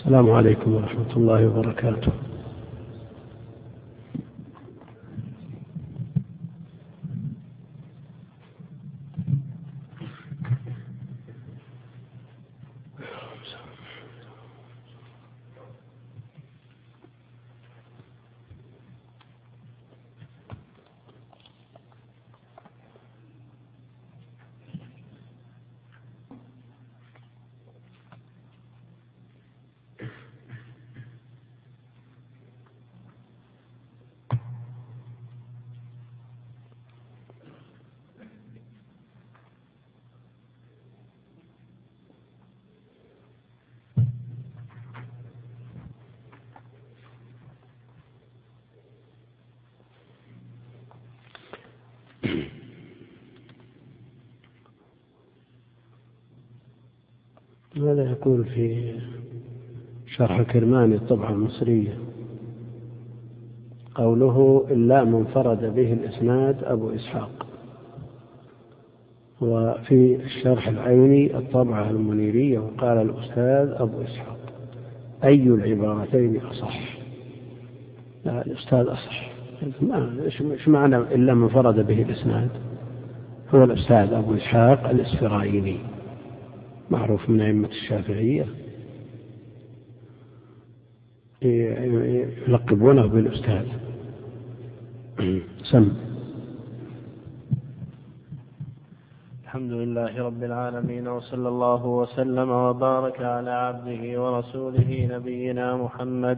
السلام عليكم ورحمة الله وبركاته. هذا يقول في شرح الكرماني الطبعة المصرية قوله إلا من انفرد به الإسناد أبو إسحاق. وفي الشرح العيني الطبعة المنيرية وقال الأستاذ أبو إسحاق. أي العبارتين أصح؟ لا، الأستاذ أصح. إيش معنى إلا من انفرد به الإسناد؟ هو الأستاذ أبو إسحاق الإسفرايني، معروف من أئمة الشافعية، يلقبونه بالأستاذ. سم. الحمد لله رب العالمين، وصلى الله وسلم وبارك على عبده ورسوله نبينا محمد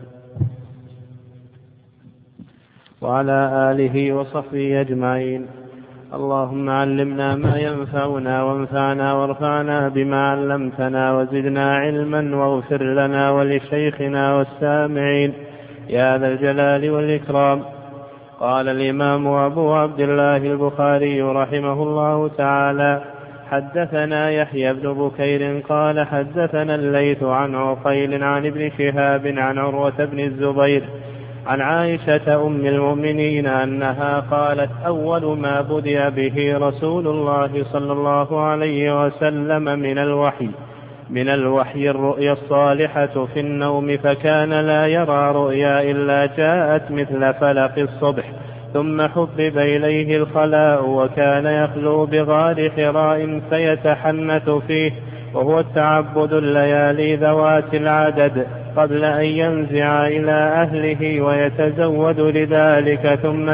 وعلى آله وصحبه أجمعين. اللهم علمنا ما ينفعنا وانفعنا وارفعنا بما علمتنا وزدنا علما واغفر لنا ولشيخنا والسامعين يا ذا الجلال والإكرام. قال الإمام أبو عبد الله البخاري رحمه الله تعالى: حدثنا يحيى بن بكير قال حدثنا الليث عن عقيل عن ابن شهاب عن عروة بن الزبير عن عائشة أم المؤمنين أنها قالت: أول ما بدأ به رسول الله صلى الله عليه وسلم من الوحي الرؤيا الصالحة في النوم، فكان لا يرى رؤيا إلا جاءت مثل فلق الصبح، ثم حبب إليه الخلاء، وكان يخلو بغار حراء فيتحنث فيه، وهو التعبد الليالي ذوات العدد قبل أن ينزع إلى أهله ويتزود لذلك، ثم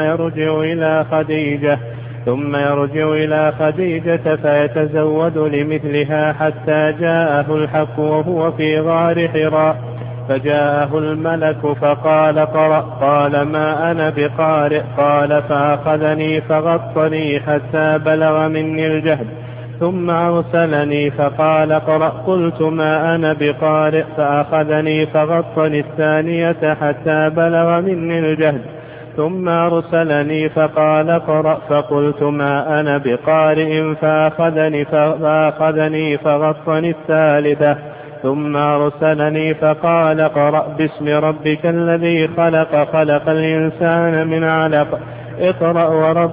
يرجع إلى خديجة فيتزود لمثلها حتى جاءه الحق وهو في غار حراء، فجاءه الملك فقال: قرأ. قال: ما أنا بقارئ. قال: فأخذني فغطني حتى بلغ مني الجهد، ثم أرسلني فقال: اقرأ. قلت: ما أنا بقارئ. فأخذني فغطني الثانية حتى بلغ مني الجهد، ثم أرسلني فقال: اقرأ. فقلت: ما أنا بقارئ. فأخذني فغطني الثالثة، ثم أرسلني فقال: اقرأ باسم ربك الذي خلق الإنسان من علق، اقرأ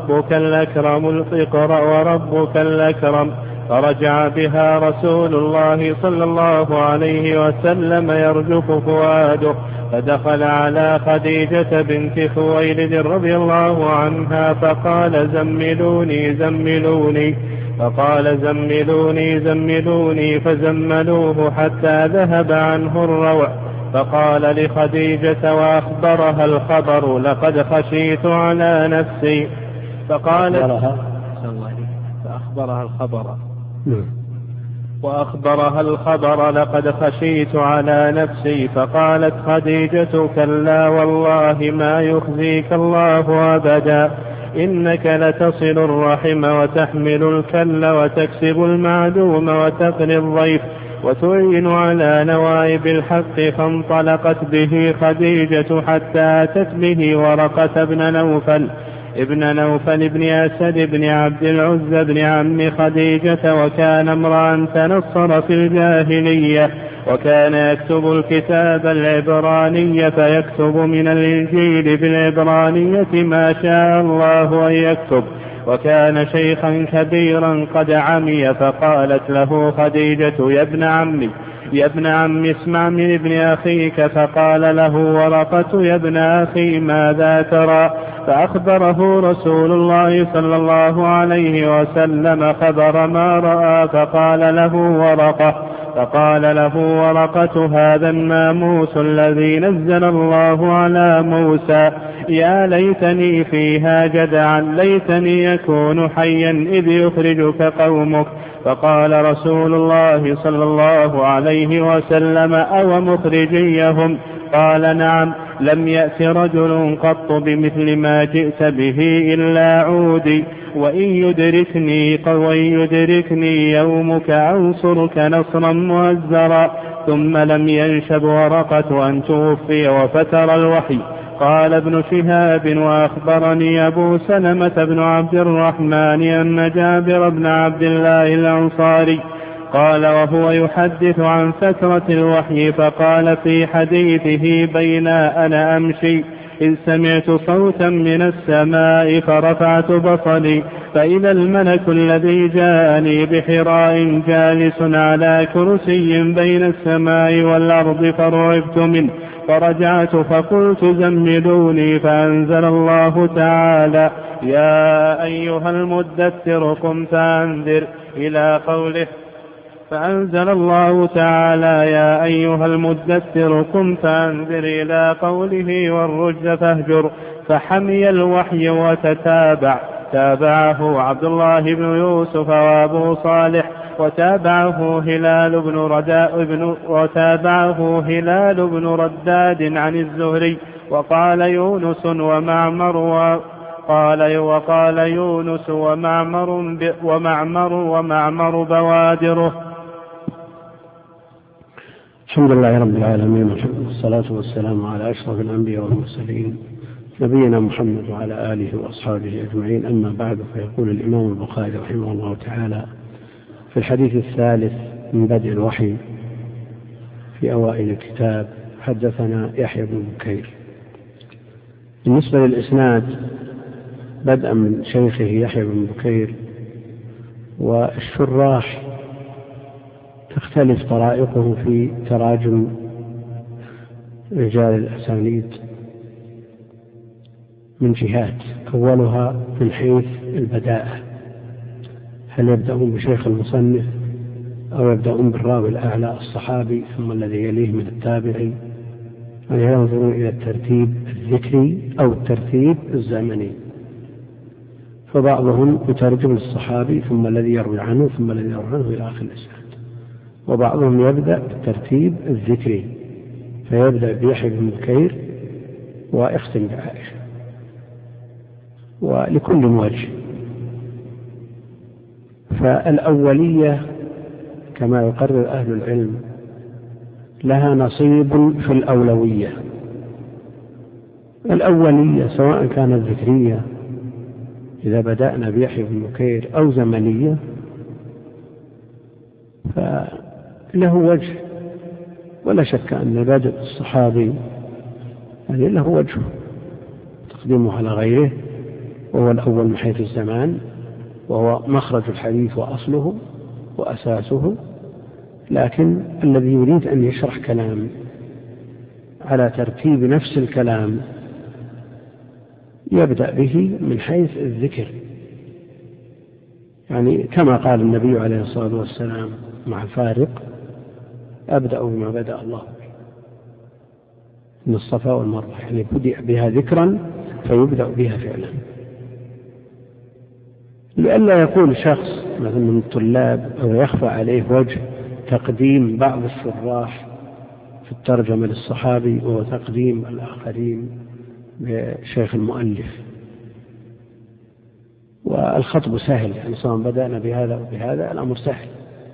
وربك الأكرم. فرجع بها رسول الله صلى الله عليه وسلم يرجف فؤاده، فدخل على خديجة بنت خويلد رضي الله عنها فقال: زملوني، فزملوه حتى ذهب عنه الروع. فقال لخديجة وأخبرها الخبر: لقد خشيت على نفسي. وأخبرها الخبر: لقد خشيت على نفسي. فقالت خديجة: كلا والله ما يخزيك الله أبدا، إنك لتصل الرحم وتحمل الكل وتكسب المعدوم وتقري الضيف وتعين على نوائب الحق. فانطلقت به خديجة حتى أتت به ورقة ابن نوفل بن أسد بن عبد العزى بن عم خديجة، وكان امرأ تنصر في الجاهلية، وكان يكتب الكتاب العبراني، فيكتب من الإنجيل بالعبرانية ما شاء الله أن يكتب، وكان شيخا كبيرا قد عمي. فقالت له خديجة: يا ابن عمي، يا ابن عم اسمع من ابن أخيك. فقال له ورقة يا ابن أخي ماذا ترى؟ فأخبره رسول الله صلى الله عليه وسلم خبر ما رأى. فقال له ورقة هذا الناموس الذي نزل الله على موسى، يا ليتني فيها جدعا، ليتني يكون حيا إذ يخرجك قومك. فقال رسول الله صلى الله عليه وسلم أو مخرجيهم؟ قال نعم، لم يأت رجل قط بمثل ما جئت به إلا عودي، وإن يدركني يومك أنصرك نصرا مهزرا. ثم لم ينشب ورقة أن توفي وفتر الوحي. قال ابن شهاب وأخبرني أبو سلمة بن عبد الرحمن أن جابر بن عبد الله الأنصاري قال وهو يحدث عن فترة الوحي، فقال في حديثه بين أنا أمشي إذ سمعت صوتا من السماء فرفعت بصري فإذا الملك الذي جاءني بحراء جالس على كرسي بين السماء والأرض فرعبت منه، فرجعت فقلت زملوني، فأنزل الله تعالى يا أيها المدثر قم فأنذر إلى قوله. فأنزل الله تعالى يا أيها المدثر قم فأنذر إلى قوله والرجز فاهجر. فحمي الوحي تابعه عبد الله بن يوسف وأبو صالح وتابعه هلال بن رداد عن الزهري. وقال يونس ومعمر بوادره. الحمد لله رب العالمين، والصلاة والسلام على أشرف الأنبياء والمرسلين نبينا محمد وعلى آله وأصحابه أجمعين. أما بعد، فيقول الإمام البخاري رحمه الله تعالى في الحديث الثالث من بدء الوحي في أوائل الكتاب: حدثنا يحيى بن بكير. بالنسبة للإسناد، بدءا من شيخه يحيى بن بكير، والشراح تختلف طرائقه في تراجم رجال الأسانيد من جهات. أولها من حيث البداءة، هل يبدأون بشيخ المصنف أو يبدأون بالراوي الأعلى الصحابي ثم الذي يليه من التابعي، يعني ينظرون إلى الترتيب الذكري أو الترتيب الزمني. فبعضهم يترجم للصحابي ثم الذي يروي عنه ثم الذي يروي عنه إلى آخر الإسناد، وبعضهم يبدأ بالترتيب الذكري فيبدأ بيحيى بن بكير ويختم بعائشة، ولكل وجه. فالأولية كما يقرر أهل العلم لها نصيب في الأولوية. الأولية سواء كانت ذكرية إذا بدأنا بيحيى بن بكير أو زمنية فله وجه، ولا شك أن بدء الصحابي يعني له وجه تقديمه على غيره، وهو الأول من حيث الزمان، وهو مخرج الحديث وأصله وأساسه. لكن الذي يريد أن يشرح كلام على ترتيب نفس الكلام يبدأ به من حيث الذكر، يعني كما قال النبي عليه الصلاة والسلام مع فارق: أبدأ بما بدأ الله به، من الصفا والمروة، يعني بدأ بها ذكرا فيبدأ بها فعلا، لئلا يقول شخص مثلا من الطلاب أو يخفى عليه وجه تقديم بعض الشراح في الترجمة للصحابي وهو تقديم الآخرين بشيخ المؤلف. والخطب سهل، يعني سواء بدأنا بهذا وبهذا الأمر سهل.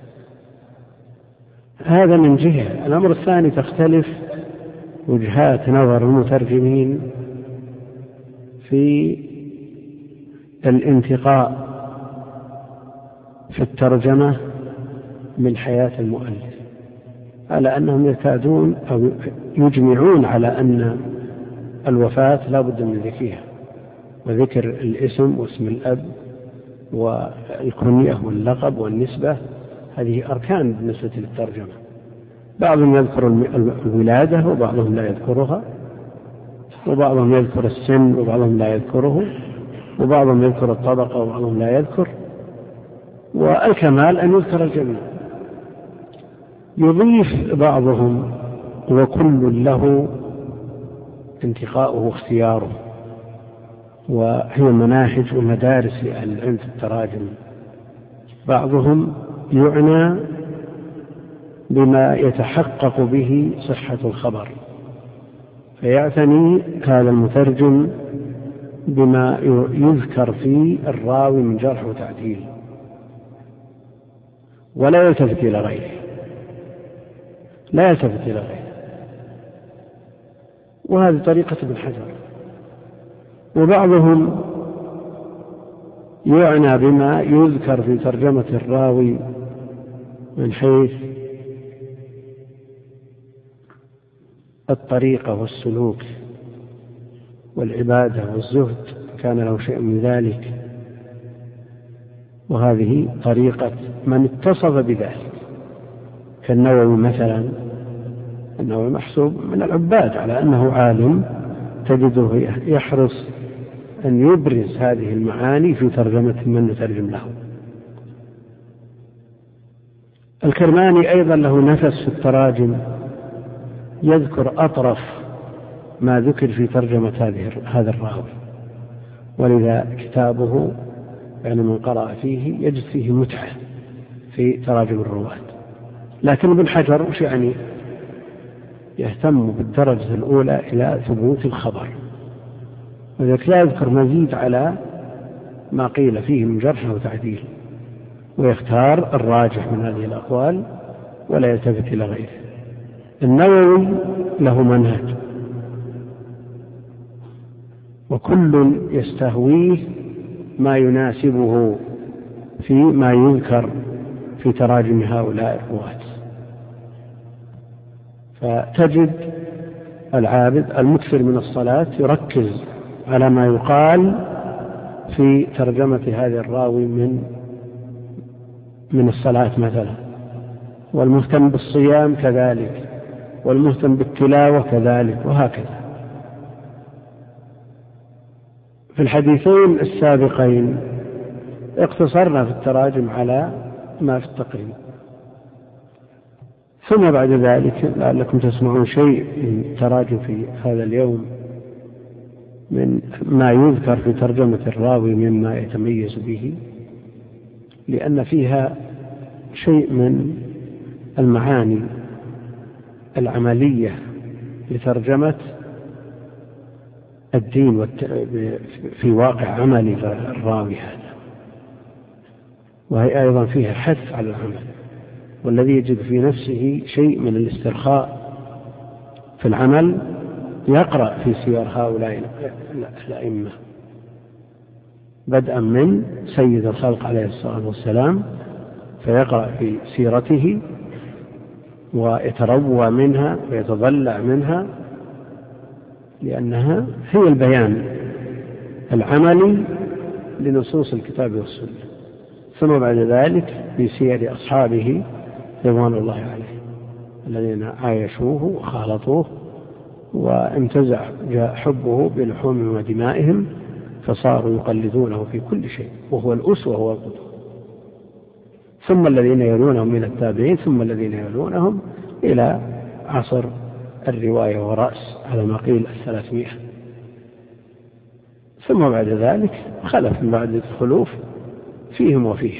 هذا من جهة. الأمر الثاني: تختلف وجهات نظر المترجمين في الانتقاء في الترجمة من حياة المؤلف، على أنهم يكادون أو يجمعون على أن الوفاة لا بد من ذكرها، وذكر الاسم واسم الأب والكنية واللقب والنسبة، هذه أركان بالنسبة للترجمة. بعضهم يذكر الولادة وبعضهم لا يذكرها، وبعضهم يذكر السن وبعضهم لا يذكره، وبعضهم يذكر الطبقة وبعضهم لا يذكر، والكمال أن يذكر الجميع. يضيف بعضهم وكل له انتقاؤه واختياره، وهي مناهج ومدارس لأهل العلم في التراجم. بعضهم يعنى بما يتحقق به صحة الخبر، فيعتني هذا المترجم بما يذكر فيه الراوي من جرح وتعديل، ولا يلتفت إلى غيره، لا يلتفت إلى غيره. وهذه طريقة ابن حجر. وبعضهم يعنى بما يذكر في ترجمة الراوي من حيث الطريقة والسلوك والعبادة والزهد، كان له شيء من ذلك، وهذه طريقة من اتصف بذلك، كالنووي مثلا. النووي محسوب من العباد على أنه عالم، تجده يحرص أن يبرز هذه المعاني في ترجمة من يترجم له. الكرماني أيضا له نفس في التراجم، يذكر أطرف ما ذكر في ترجمة هذا الراوي، ولذا كتابه يعني من قرأ فيه يجد فيه متعة في تراجم الرواة. لكن ابن حجر وش يعني؟ يهتم بالدرجة الأولى إلى ثبوت الخبر، وذلك لا يذكر مزيد على ما قيل فيه من جرح وتعديل، ويختار الراجح من هذه الأقوال ولا يلتفت إلى غيره. النووي له منهج، وكل يستهويه ما يناسبه فيما يذكر في تراجم هؤلاء الرواة. فتجد العابد المكثر من الصلاة يركز على ما يقال في ترجمة هذا الراوي من الصلاة مثلا، والمهتم بالصيام كذلك، والمهتم بالتلاوة كذلك، وهكذا. في الحديثين السابقين اقتصرنا في التراجم على ما في التقريب، ثم بعد ذلك لعلكم تسمعون شيء من التراجم في هذا اليوم من ما يذكر في ترجمة الراوي مما يتميز به، لأن فيها شيء من المعاني العملية لترجمة الدين في واقع عملي الراوي هذا، وهي أيضا فيها حث على العمل، والذي يجد في نفسه شيء من الاسترخاء في العمل يقرأ في سير هؤلاء الأئمة، بدءا من سيد الخلق عليه الصلاة والسلام، فيقرأ في سيرته ويتروى منها ويتضلع منها، لأنها هي البيان العملي لنصوص الكتاب والسنة. ثم بعد ذلك في سير أصحابه رضوان الله عليه الذين عايشوه وخالطوه وانتزع حبه بلحومهم ودمائهم، فصاروا يقلدونه في كل شيء، وهو الأسوة وهو القدوة. ثم الذين يلونهم من التابعين، ثم الذين يلونهم إلى عصر الرواية ورأس على ما قيل 300. ثم بعد ذلك خلف من بعد الخلوف فيهم وفيهم،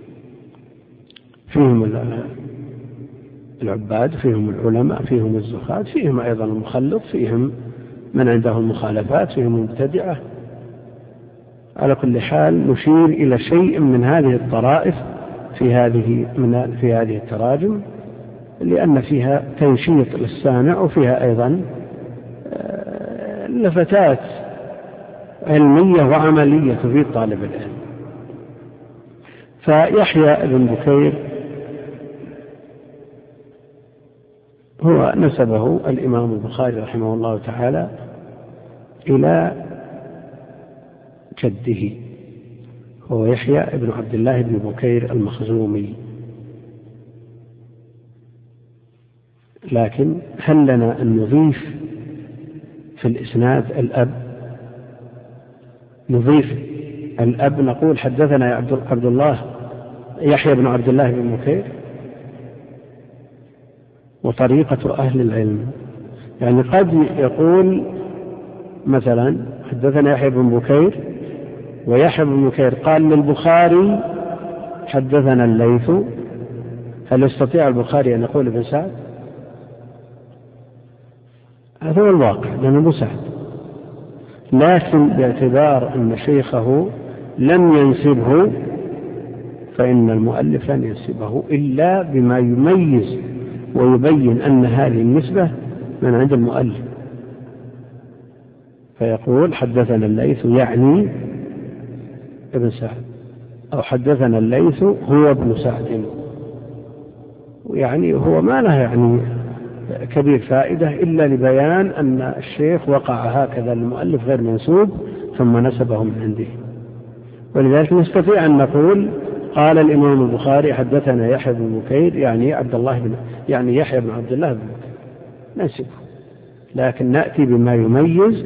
فيهم العباد، فيهم العلماء، فيهم الزهاد، فيهم أيضا المخلط، فيهم من عندهم مخالفات، فيهم المبتدعة. على كل حال نشير إلى شيء من هذه الطرائف في هذه التراجم، لأن فيها تنشيط للسامع، وفيها أيضا لفتات علمية وعملية تفيد طالب العلم. فيحيى بن بكير هو نسبه الإمام البخاري رحمه الله تعالى إلى جده، هو يحيى بن عبد الله بن بكير المخزومي. لكن هل لنا أن نضيف في الإسناد الأب؟ نضيف الأب، نقول حدثنا عبد الله يحيى بن عبد الله بن بكير. وطريقة أهل العلم يعني قد يقول مثلا حدثنا يحيى بن بكير، ويحيى بن بكير قال للبخاري حدثنا الليث، هل يستطيع البخاري أن يقول ابن سعد؟ هذا هو الواقع لأنه ابن سعد، لكن باعتبار أن شيخه لم ينسبه فإن المؤلف لن ينسبه إلا بما يميز ويبين أن هذه النسبة من عند المؤلف، فيقول حدثنا الليث يعني ابن سعد، أو حدثنا الليث هو ابن سعد، يعني هو ما له يعني كبير فائدة إلا لبيان أن الشيخ وقع هكذا المؤلف غير منسوب ثم نسبه من عنده. ولذلك نستطيع أن نقول قال الإمام البخاري حدثنا يحيى بن بكير يعني يحيى بن عبد الله بن بكير ننسبه، لكن نأتي بما يميز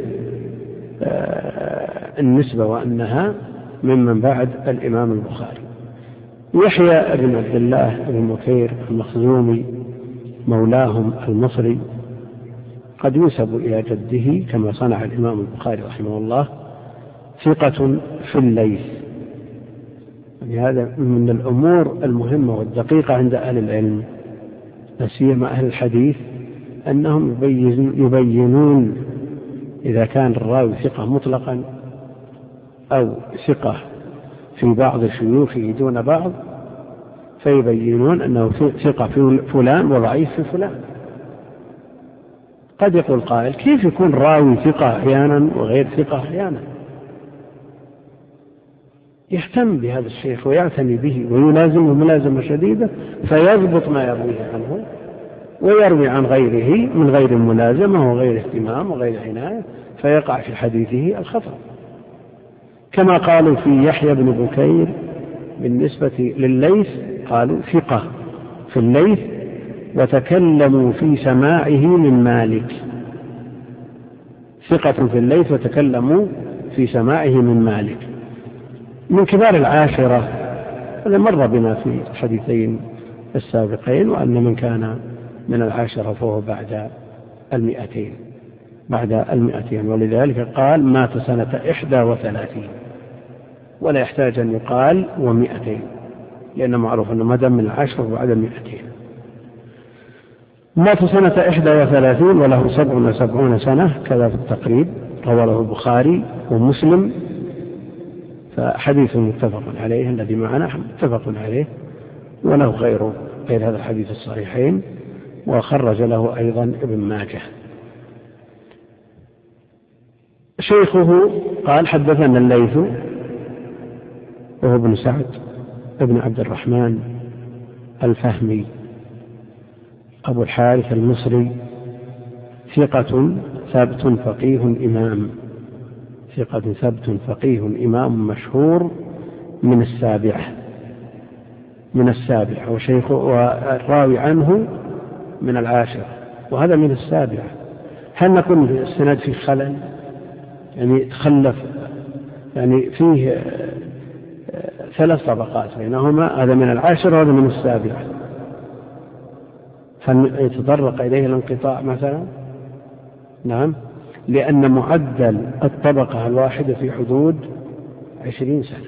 النسبة وأنها ممن بعد الإمام البخاري. يحيى بن عبد الله بن بكير المخزومي مولاهم المصري قد ينسب إلى جده كما صنع الإمام البخاري رحمه الله، ثقة في الليث. يعني هذا من الأمور المهمة والدقيقة عند أهل العلم، لا سيما أهل الحديث، أنهم يبينون إذا كان الراوي ثقة مطلقا أو ثقة في بعض شيوخه دون بعض، فيبينون أنه ثقة في فلان وضعيف في فلان. قد يقول قائل كيف يكون راوي ثقة أحيانا وغير ثقة أحيانا؟ يهتم بهذا الشيخ ويعتني به ويلازمه ملازمة شديدة فيضبط ما يرويه عنه، ويروي عن غيره من غير ملازمة وغير اهتمام وغير عناية فيقع في حديثه الخطأ. كما قالوا في يحيى بن بكير بالنسبة للليث قالوا ثقة في الليث وتكلموا في سماعه من مالك، ثقة في الليث وتكلموا في سماعه من مالك، من كبار العاشرة. هذا مر بنا في الحديثين السابقين، وأن من كان من العاشرة فهو بعد 200. ولذلك قال مات سنة 31 ولا يحتاج أن يقال 200، لأنه معروف أنه مدى من العاشرة بعد 200. مات سنة 31 وله 77 سنة كذا في التقريب، رواه البخاري ومسلم، فحديث متفق عليه الذي معنا متفق عليه، وله غير هذا الحديث الصحيحين، وخرج له أيضا ابن ماجه. شيخه قال حدثنا الليث وهو ابن سعد ابن عبد الرحمن الفهمي أبو الحارث المصري، ثقة ثبت فقيه إمام، ثقة ثبت فقيه إمام مشهور من السابعة وشيخه والراوي عنه من العاشرة، وهذا من السابعة. هل نكون في السند في خلل؟ يعني تخلف، يعني فيه 3 طبقات بينهما، هذا من العاشرة وهذا من السابعة، هل يتطرق إليه الانقطاع مثلا؟ نعم، لأن معدل الطبقة الواحدة في حدود 20 سنة،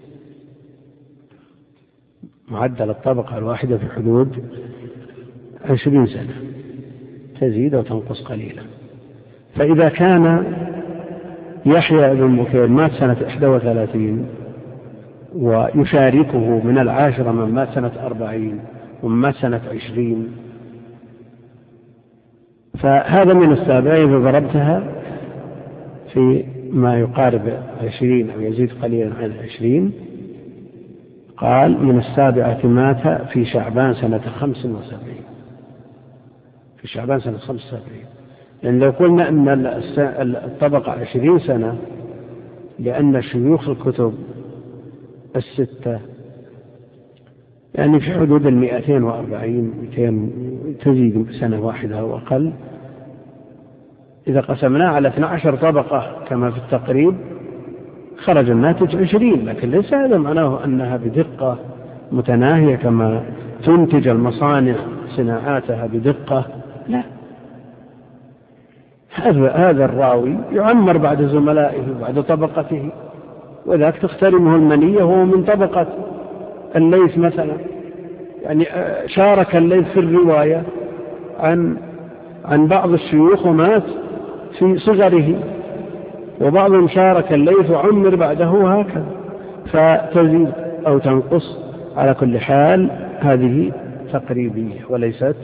معدل الطبقة الواحدة في حدود 20 سنة، تزيد وتنقص قليلا. فإذا كان يحيى بن بكير مات سنة 31 ويشاركه من العاشرة من مات سنة 40 ومن مات سنة 20، فهذا من السابعة إذا ضربتها في ما يقارب 20 أو يزيد قليلا عن 20، قال من السابعة مات في شعبان سنة 75، في شعبان سنة 75، لأن لو قلنا أن الطبقة 20 سنة لأن شيوخ الكتب 6 يعني في حدود 240 200 تزيد سنة واحدة أو أقل. إذا قسمناه على 12 طبقة كما في التقريب خرج الناتج 20، لكن ليس هذا معناه أنها بدقة متناهية كما تنتج المصانع صناعاتها بدقة، لا. هذا الراوي يعمر بعد زملائه بعد طبقته، وذاك تخترمه المنية وهو من طبقة الليث مثلا، يعني شارك الليث في الرواية عن بعض الشيوخ ومات في صغره، وبعضهم شارك الليث وعمر بعده هكذا، فتزيد أو تنقص. على كل حال هذه تقريبية وليست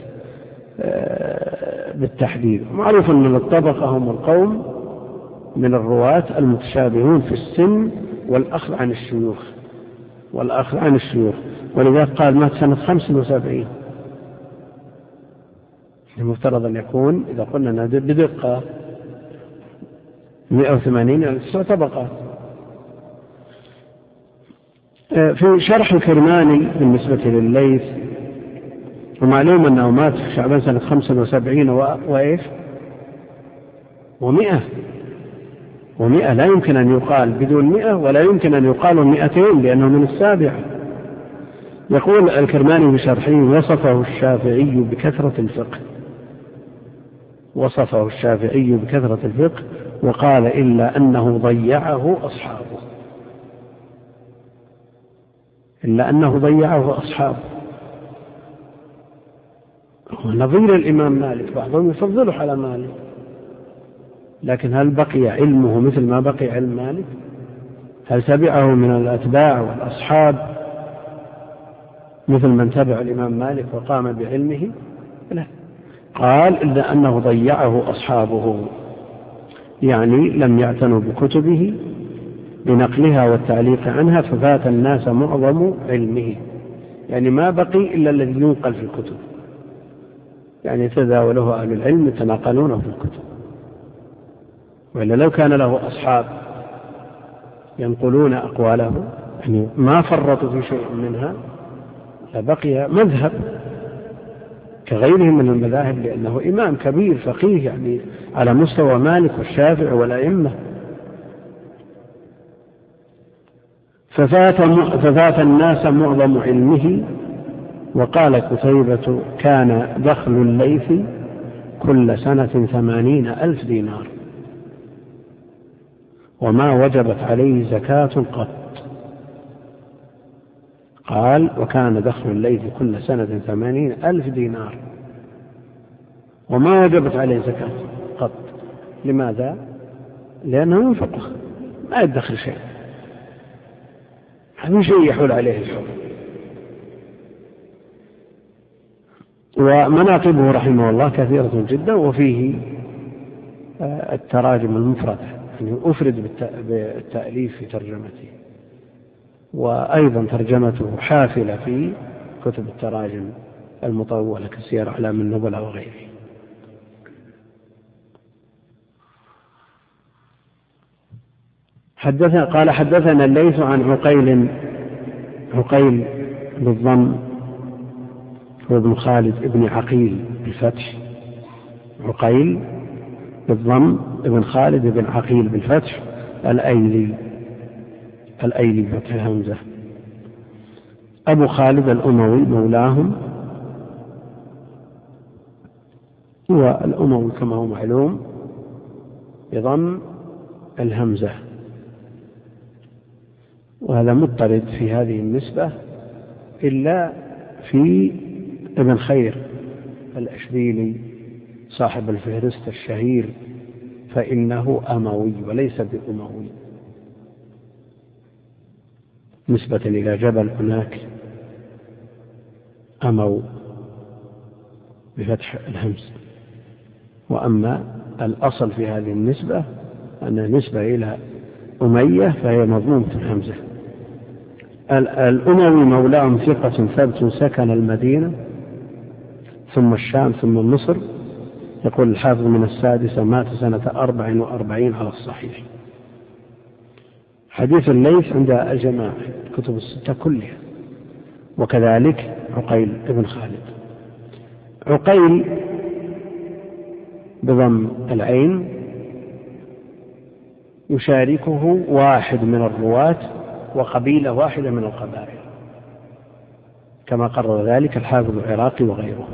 بالتحديد. معروف أن الطبقة هم القوم من الرواة المتشابهون في السن والأخذ عن الشيوخ ولذلك قال مات سنة 75. المفترض أن يكون إذا قلنا بدقة 180 يعني 9 طبقات. في شرح الكرماني بالنسبة للليث، ومعلوم أنه مات في شعبان سنة 75 وإيش و100 لا يمكن أن يقال بدون 100 ولا يمكن أن يقال 200 لأنه من السابعة. يقول الكرماني بشرحه وصفه الشافعي بكثرة الفقه وقال إلا أنه ضيعه أصحابه. نظير الإمام مالك بعضهم يفضله على مالك، لكن هل بقي علمه مثل ما بقي علم مالك؟ هل تبعه من الأتباع والأصحاب مثل من تبع الإمام مالك وقام بعلمه؟ لا. قال إلا أنه ضيعه أصحابه، يعني لم يعتنوا بكتبه بنقلها والتعليق عنها، ففات الناس معظم علمه، يعني ما بقي إلا الذي ينقل في الكتب، يعني تداوله أهل العلم يتناقلونه في الكتب. وإلا لو كان له أصحاب ينقلون أقواله يعني ما فرطوا في شيء منها لبقي مذهب كغيره من المذاهب، لأنه إمام كبير فقيه يعني على مستوى مالك والشافعي والأئمة. ففات الناس معظم علمه. وقال قتيبة كان دخل الليث كل سنة 80,000 دينار وما وجبت عليه زكاة قط. قال وكان دخل الليث كل سنة 80,000 دينار وما وجبت عليه زكاة قط. لماذا؟ لأنه ينفق ما يدخل شيء، هذا شيء يحول عليه الحكم. ومناقبه رحمه الله كثيرة جدا، وفيه التراجم المفردة يعني أفرد بالتأليف في ترجمته، وأيضا ترجمته حافلة في كتب التراجم المطولة كسير أعلام النبلاء وغيره. قال حدثنا الليث عن عقيل بالضم هو ابن خالد ابن عقيل بالفتح، عقيل بالضم ابن خالد ابن عقيل بالفتح الأيلي بفتح الهمزة، أبو خالد الأموي مولاهم، والأموي كما هو معلوم بضم الهمزة، وهذا مضطرد في هذه النسبة إلا في ابن خير الأشبيلي صاحب الفهرست الشهير فإنه أموي وليس بأموي، نسبة إلى جبل هناك أمو بفتح الهمز. وأما الأصل في هذه النسبة أن نسبة إلى أمية فهي مضمومة الهمزة. الأموي مولاهم ثقة ثبت سكن المدينة ثم الشام ثم مصر. يقول الحافظ من 6 مات سنة 44 على الصحيح. حديث الليث عند الجماعة الكتب 6 كلها، وكذلك عقيل ابن خالد. عقيل بضم العين يشاركه واحد من الرواة وقبيلة واحدة من القبائل، كما قرر ذلك الحافظ العراقي وغيره.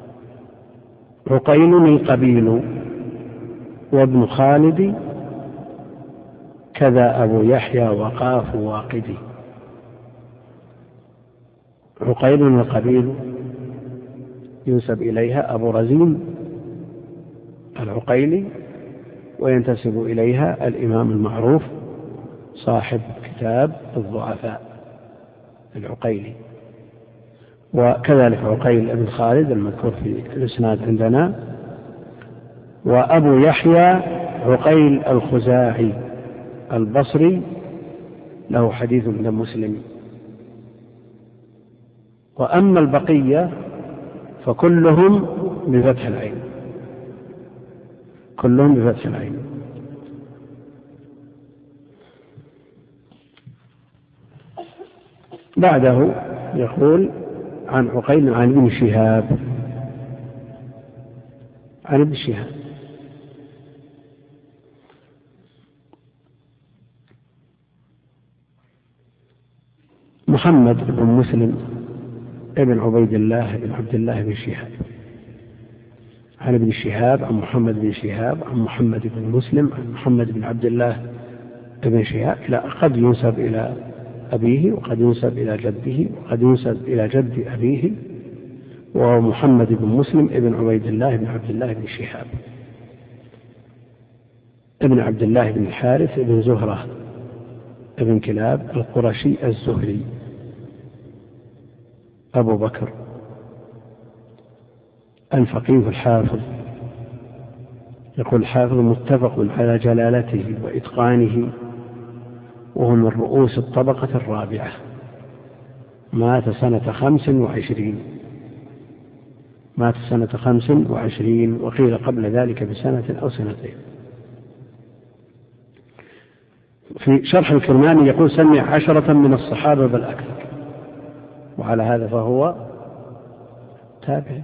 عقيل القبيل وابن خالد كذا أبو يحيى وقاف واقدي. عقيل القبيل ينسب إليها أبو رزين العقيلي، وينتسب إليها الإمام المعروف صاحب كتاب الضعفاء العقيلي. وكذلك عقيل بن خالد المذكور في الإسناد عندنا. وأبو يحيى عقيل الخزاعي البصري له حديث عند مسلم. وأما البقية فكلهم بفتح العين، كلهم بفتح العين. بعده يقول عن عقيل عن ابن شهاب، عن ابن شهاب محمد بن مسلم ابن عبيد الله بن عبد الله بن شهاب، عن ابن شهاب عن محمد بن شهاب عن محمد بن مسلم عن محمد بن عبد الله بن شهاب. لا، قد ينسب إلى أبيه وقد ينسب إلى جده وقد ينسب إلى جد أبيه، وهو محمد بن مسلم ابن عبيد الله بن عبد الله بن شهاب ابن عبد الله بن الحارث ابن زهرة ابن كلاب القرشي الزهري أبو بكر الفقيه الحافظ. يقول الحافظ متفق على جلالته وإتقانه، وهو من رؤوس الطبقة الرابعة، مات سنة 25، مات سنة 25، وقيل قبل ذلك بسنة أو سنتين. في شرح الكرماني يقول سمع 10 من الصحابة بل أكثر، وعلى هذا فهو تابع.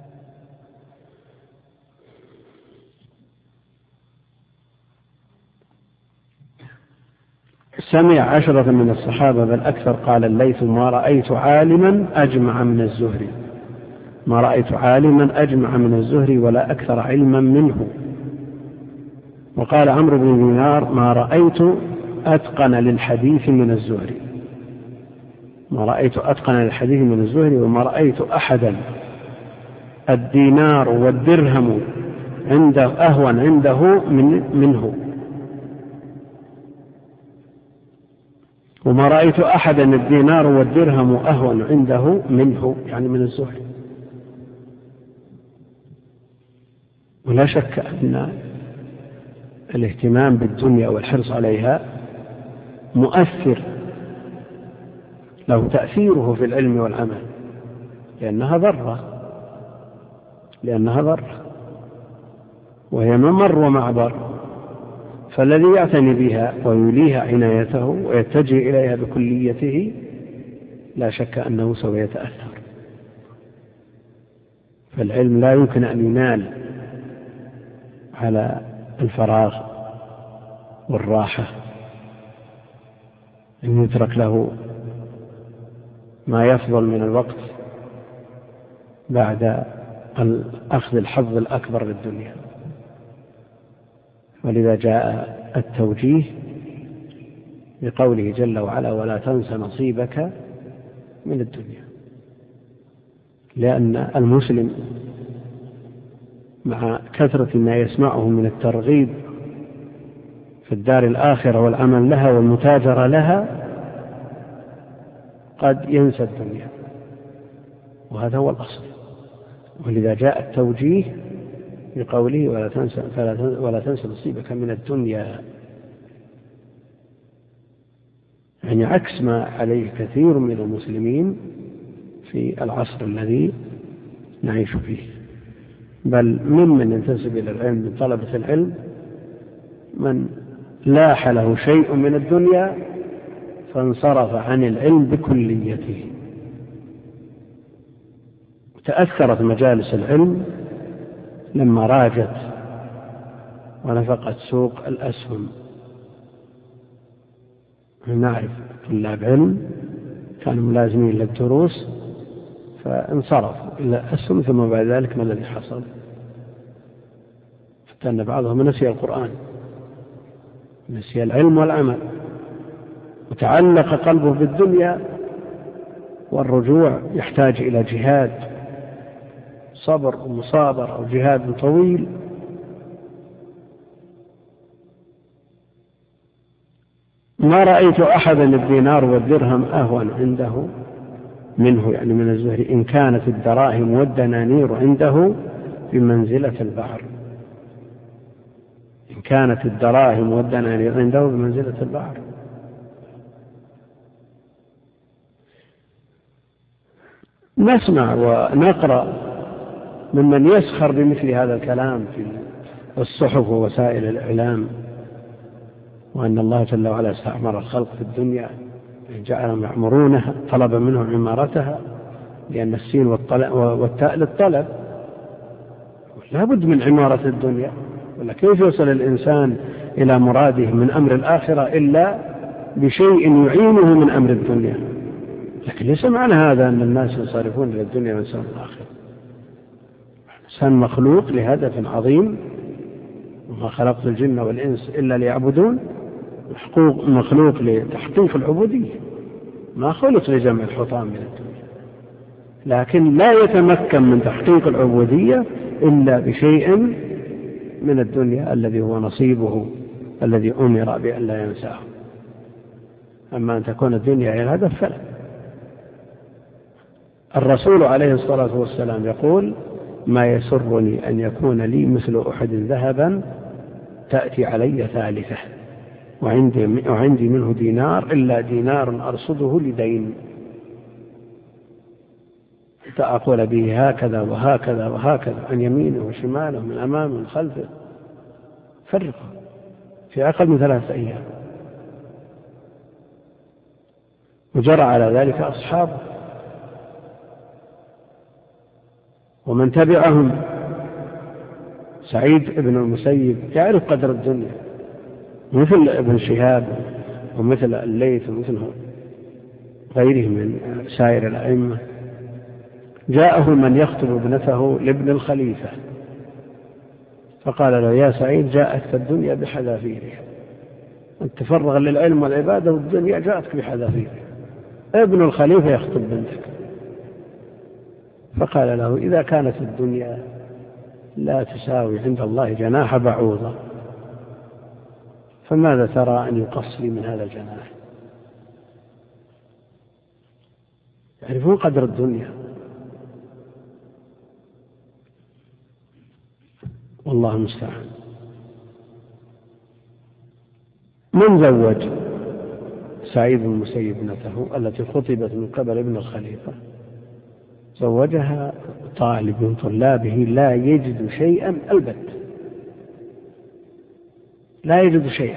سمع 10 من الصحابة بل أكثر. قال الليث ما رأيت عالما أجمع من الزهري، ما رأيت عالما أجمع من الزهري ولا أكثر علما منه. وقال عمرو بن دينار ما رأيت أتقن للحديث من الزهري، ما رأيت أتقن للحديث من الزهري، وما رأيت أحدا الدينار والدرهم عنده أهون عنده منه، وما رأيت أحدا الدينار والدرهم أهون عنده منه، يعني من الزهري. ولا شك أن الاهتمام بالدنيا والحرص عليها مؤثر، له تأثيره في العلم والعمل، لأنها ضرة وهي ممر ومعبر، فالذي يعتني بها ويوليها عنايته ويتجه إليها بكليته لا شك أنه سوف يتأثر. فالعلم لا يمكن أن ينال على الفراغ والراحة، أن يترك له ما يفضل من الوقت بعد أخذ الحظ الأكبر للدنيا. ولذا جاء التوجيه بقوله جل وعلا ولا تنس نصيبك من الدنيا، لأن المسلم مع كثرة ما يسمعه من الترغيب في الدار الآخرة والعمل لها والمتاجرة لها قد ينسى الدنيا، وهذا هو الأصل. ولذا جاء التوجيه بقوله ولا تنسى نصيبك من الدنيا، يعني عكس ما عليه كثير من المسلمين في العصر الذي نعيش فيه. بل ممن ينتسب إلى العلم من طلبة العلم من لاح له شيء من الدنيا فانصرف عن العلم بكليته، تأثرت مجالس العلم لما راجت ونفقت سوق الأسهم. نعرف طلاب علم كانوا ملازمين للدروس فانصرفوا إلى الأسهم، ثم بعد ذلك ما الذي حصل؟ حتى أن بعضهم نسي القرآن، نسي العلم والعمل، وتعلق قلبه بالدنيا، والرجوع يحتاج إلى جهاد صبر ومصابر أو جهاد طويل. ما رأيت أحدا الدينار والدرهم أهون عنده منه، يعني من الزهد، إن كانت الدراهم والدنانير عنده بمنزلة البحر. إن كانت الدراهم والدنانير عنده بمنزلة البحر. نسمع ونقرأ ممن يسخر بمثل هذا الكلام في الصحف ووسائل الإعلام، وأن الله جل وعلا استعمر الخلق في الدنيا جعلهم يعمرونها، طلب منهم عمارتها، لأن السين والتاء للطلب، لا بد من عمارة الدنيا. ولا كيف يوصل الإنسان إلى مراده من أمر الآخرة إلا بشيء يعينه من أمر الدنيا؟ لكن ليس معنى هذا أن الناس ينصرفون إلى الدنيا وينسون الآخرة. الإنسان مخلوق لهدف عظيم، وما خلقت الجن والإنس إلا ليعبدون، مخلوق لتحقيق العبودية، ما خلق لجمع الحطام من الدنيا، لكن لا يتمكن من تحقيق العبودية إلا بشيء من الدنيا الذي هو نصيبه الذي أمر بأن لا ينساه. أما أن تكون الدنيا هي الهدف فلا. الرسول عليه الصلاة والسلام يقول: ما يسرني أن يكون لي مثل أحد ذهبا تأتي علي ثالثة، وعندي منه دينار إلا دينار أرصده لدين، فأقول به هكذا وهكذا وهكذا، عن يمينه وشماله، من أمامه ومن خلفه، فرقه في أقل من 3 أيام. وجرى على ذلك أصحابه ومن تبعهم. سعيد بن المسيب يعرف قدر الدنيا، مثل ابن شهاب ومثل الليث ومثل غيره من سائر الأئمة. جاءه من يخطب ابنته لابن الخليفة فقال له: يا سعيد، جاءتك الدنيا بحذافيرها، أنت تفرغ للعلم والعبادة والدنيا جاءتك بحذافيرها، ابن الخليفة يخطب بنتك. فقال له: إذا كانت الدنيا لا تساوي عند الله جناح بعوضة، فماذا ترى أن يقص لي من هذا الجناح؟ يعرفون قدر الدنيا. والله المستعان. من زوج سعيد بن المسيب ابنته التي خطبت من قبل ابن الخليفة؟ زوجها طالب من طلابه لا يجد شيئا البت، لا يجد شيئا،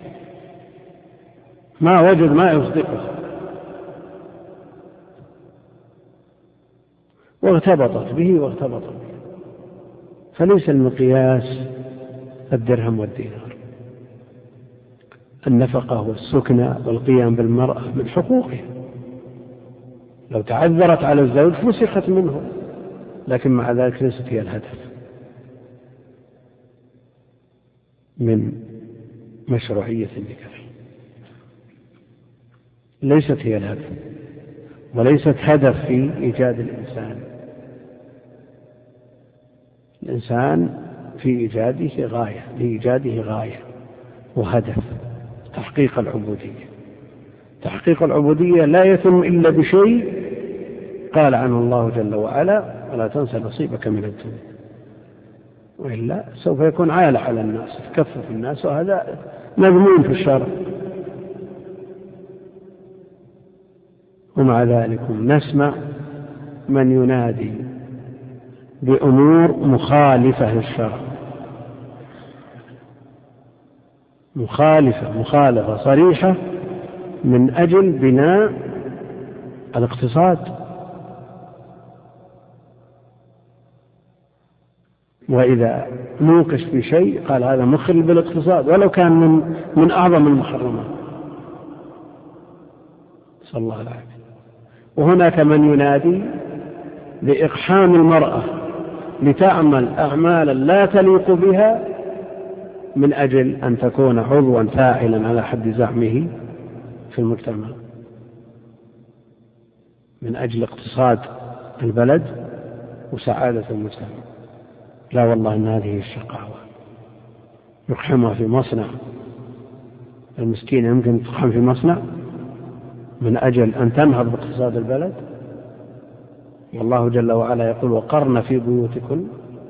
ما وجد ما يصدقه، واغتبطت به واغتبط به. فليس المقياس الدرهم والدينار، النفقة والسكنة والقيام بالمرأة من حقوقها، لو تعذرت على الزوج فسخت منه، لكن مع ذلك ليست هي الهدف من مشروعية النكاح، ليست هي الهدف، وليست هدف في إيجاد الإنسان. الإنسان في إيجاده غاية، لإيجاده غاية وهدف، تحقيق العبودية. تحقيق العبودية لا يتم إلا بشيء قال عنه الله جل وعلا: ولا تنسى نصيبك من الدنيا، وإلا سوف يكون عالة على الناس، تكفف الناس، وهذا مذموم في الشرع. ومع ذلك نسمع من ينادي بأمور مخالفة للشرع، مخالفة صريحة من أجل بناء الاقتصاد. وإذا نوقش في شيء قال هذا مخل بالاقتصاد ولو كان من أعظم المحرمات. صلى الله عليه وسلم. وهناك من ينادي بإقحام المرأة لتعمل أعمالا لا تليق بها من أجل أن تكون عضوا فاعلا على حد زعمه في المجتمع، من أجل اقتصاد البلد وسعادة المجتمع. لا والله إن هذه الشقاوة يقحمها في مصنع. المسكين يمكن تقحم في مصنع من أجل أن تنهض باقتصاد البلد. والله جل وعلا يقول وقرن في بيوتكن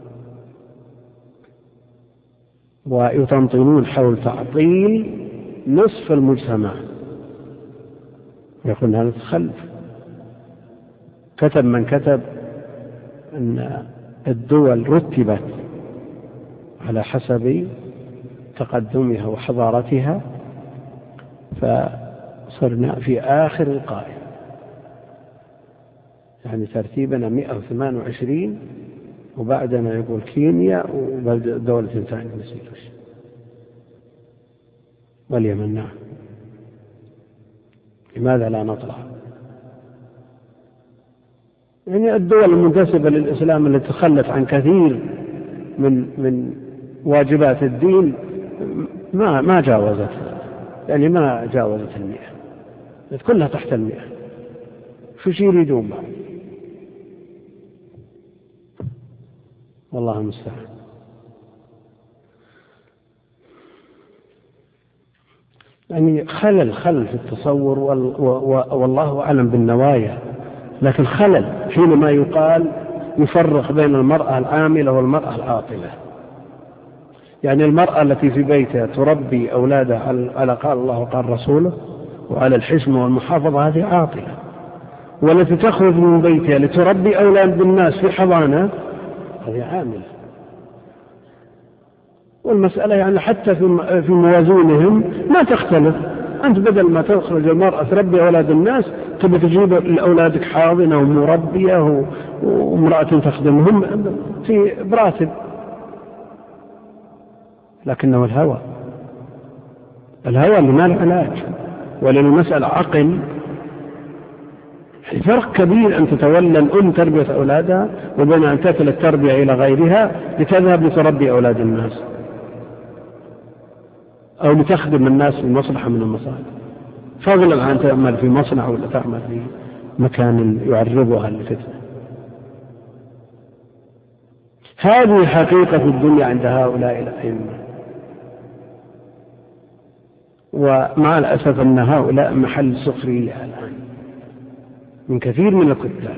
ويطنطنون حول تعطيل نصف المجتمع. يقول هذا تخلف. كتب من كتب أن الدول رتبت على حسب تقدمها وحضارتها، فصرنا في آخر القائمة، يعني ترتيبنا 128 وبعدنا يقول كينيا ودولة ثانية نسيتوش واليمن. نعم. لماذا لا نطلع؟ يعني الدول المنتسبة للإسلام التي تخلت عن كثير من واجبات الدين ما جاوزت، يعني ما جاوزت 100، كلها تحت 100. شو يريدون بعد؟ والله المستعان. يعني خلل في التصور والله أعلم بالنوايا، لكن خلل حينما يقال يفرق بين المرأة العاملة والمرأة العاطلة. يعني المرأة التي في بيتها تربي أولادها على قال الله وقال رسوله وعلى الحشمة والمحافظة هذه عاطلة، والتي تخرج من بيتها لتربي أولاد الناس في حضانة هذه عاملة. والمسألة يعني حتى في موازينهم ما تختلف. أنت بدل ما تخرج المرأة تربي أولاد الناس تبي تجيب لأولادك حاضنة ومربية وامرأة تخدمهم في براتب. لكنه الهوى اللي ما له علاج، ولأن المسألة عقل. فرق كبير أن تتولى الأم تربية أولادها وبين أن تكل التربية إلى غيرها لتذهب لتربي أولاد الناس أو لتخدم الناس في مصلحة من المصالح، فضلا عن تعمل في مصنع ولا تعمل في مكان يعرضها لفتنة. هذه حقيقة الدنيا عند هؤلاء الأئمة، ومع الأسف أن هؤلاء محل سخرية الآن من كثير من الكتاب.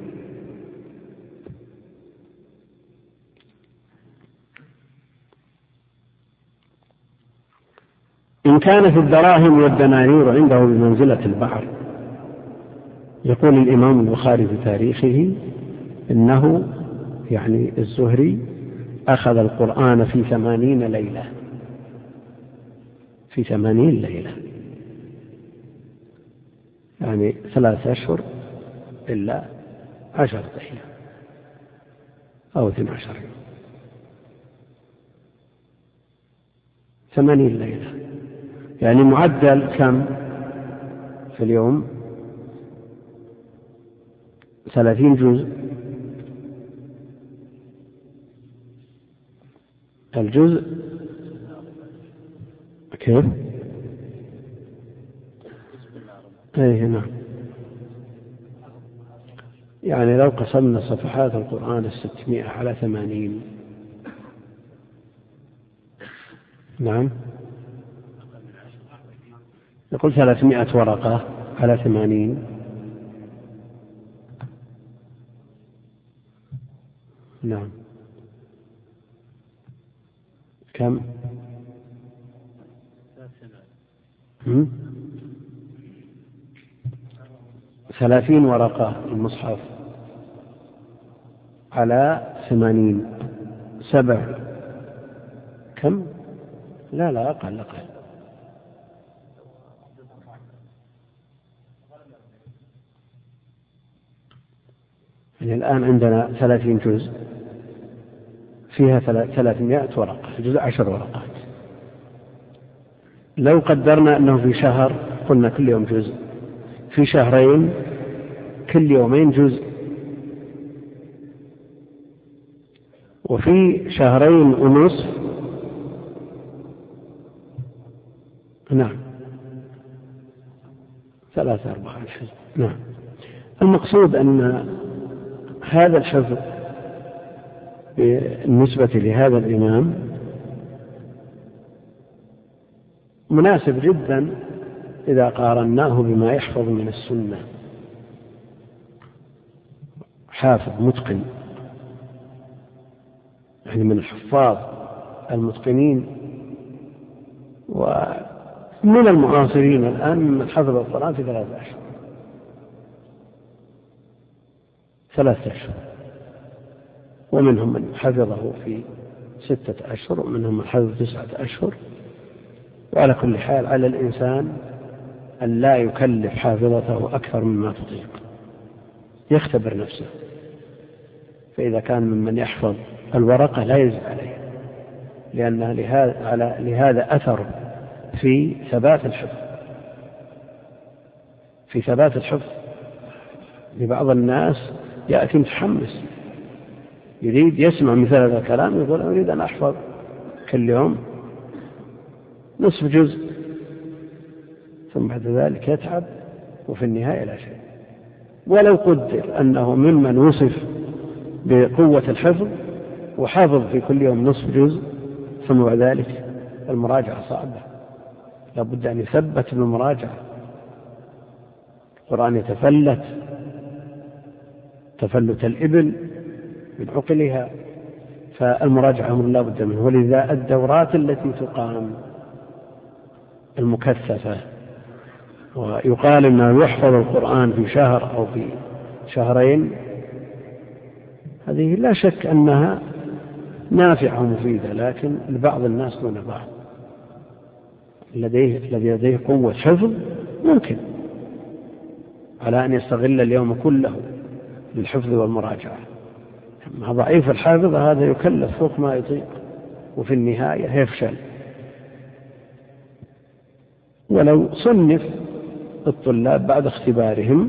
إن كانت الدراهم والدنانير عنده بمنزلة البحر، يقول الإمام البخاري في تاريخه إنه يعني الزهري أخذ القرآن في 80 ليلة، في 80 ليلة، يعني 3 أشهر إلا 10 أيام أو 12 يوم، 80 ليلة، يعني معدل كم في اليوم؟ 30 جزء. الجزء كيف؟ أيه نعم. يعني لو قسمنا صفحات القرآن 600 على 80، نعم، يقول 300 ورقة على 80، نعم، كم؟ 30 ورقة المصحف على 80، 7 كم؟ لا أقل. يعني الآن عندنا 30 جزء فيها 300 ورقة، الجزء 10 ورقات. لو قدرنا أنه في شهر قلنا كل يوم جزء، في شهرين كل يومين جزء، وفي شهرين ونصف 3-4 الحزب. نعم. المقصود أن هذا الحفظ بالنسبة لهذا الإمام مناسب جدا إذا قارناه بما يحفظ من السنة. حافظ متقن، يعني من الحفاظ المتقنين، ومن المعاصرين الآن من حفظ القرآن في 3 أشهر، 3 أشهر، ومنهم من حفظه في 6 أشهر، ومنهم من حفظ 9 أشهر. وعلى كل حال على الإنسان أن لا يكلف حافظته أكثر مما تطيق، يختبر نفسه، فإذا كان ممن يحفظ الورقة لا يزيد عليه، لأن لهذا أثر في ثبات الحفظ. في ثبات الحفظ لبعض الناس يأتي متحمس يريد يسمع مثل هذا الكلام، يقول أريد أن أحفظ كل يوم نصف جزء، ثم بعد ذلك يتعب وفي النهاية لا شيء. ولو قدر أنه ممن وصف بقوة الحفظ وحافظ في كل يوم نصف جزء، ثم بعد ذلك المراجعة صعبة، لابد أن يثبت بالمراجعة. القرآن يتفلت تفلت الإبل من عقلها، فالمراجعة أمر لا بد منه. ولذا الدورات التي تقام المكثفة ويقال أنه يحفظ القرآن في شهر أو في شهرين، هذه لا شك أنها نافعة ومفيدة، لكن لبعض الناس دون بعض. الذي لديه قوة حفظ ممكن على أن يستغل اليوم كله للحفظ والمراجعة. مع ضعيف الحافظ هذا يكلف فوق ما يطيق، وفي النهاية يفشل. ولو صنف الطلاب بعد اختبارهم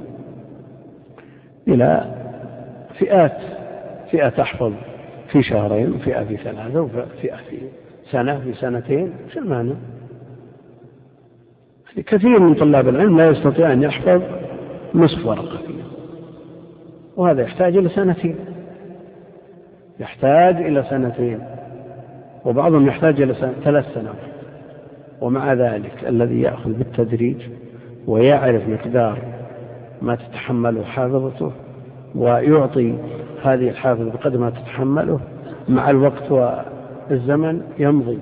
إلى فئات، فئة تحفظ في شهرين، وفئة في 3، وفئة في سنة، في سنتين، شو المعنى؟ كثير من طلاب العلم لا يستطيع أن يحفظ نصف ورقة فيه، وهذا يحتاج إلى 2 يحتاج إلى 2، وبعضهم يحتاج إلى 3 سنوات. ومع ذلك الذي يأخذ بالتدريج ويعرف مقدار ما تتحمله حافظته ويعطي هذه الحافظ بقدر ما تتحمله، مع الوقت والزمن يمضي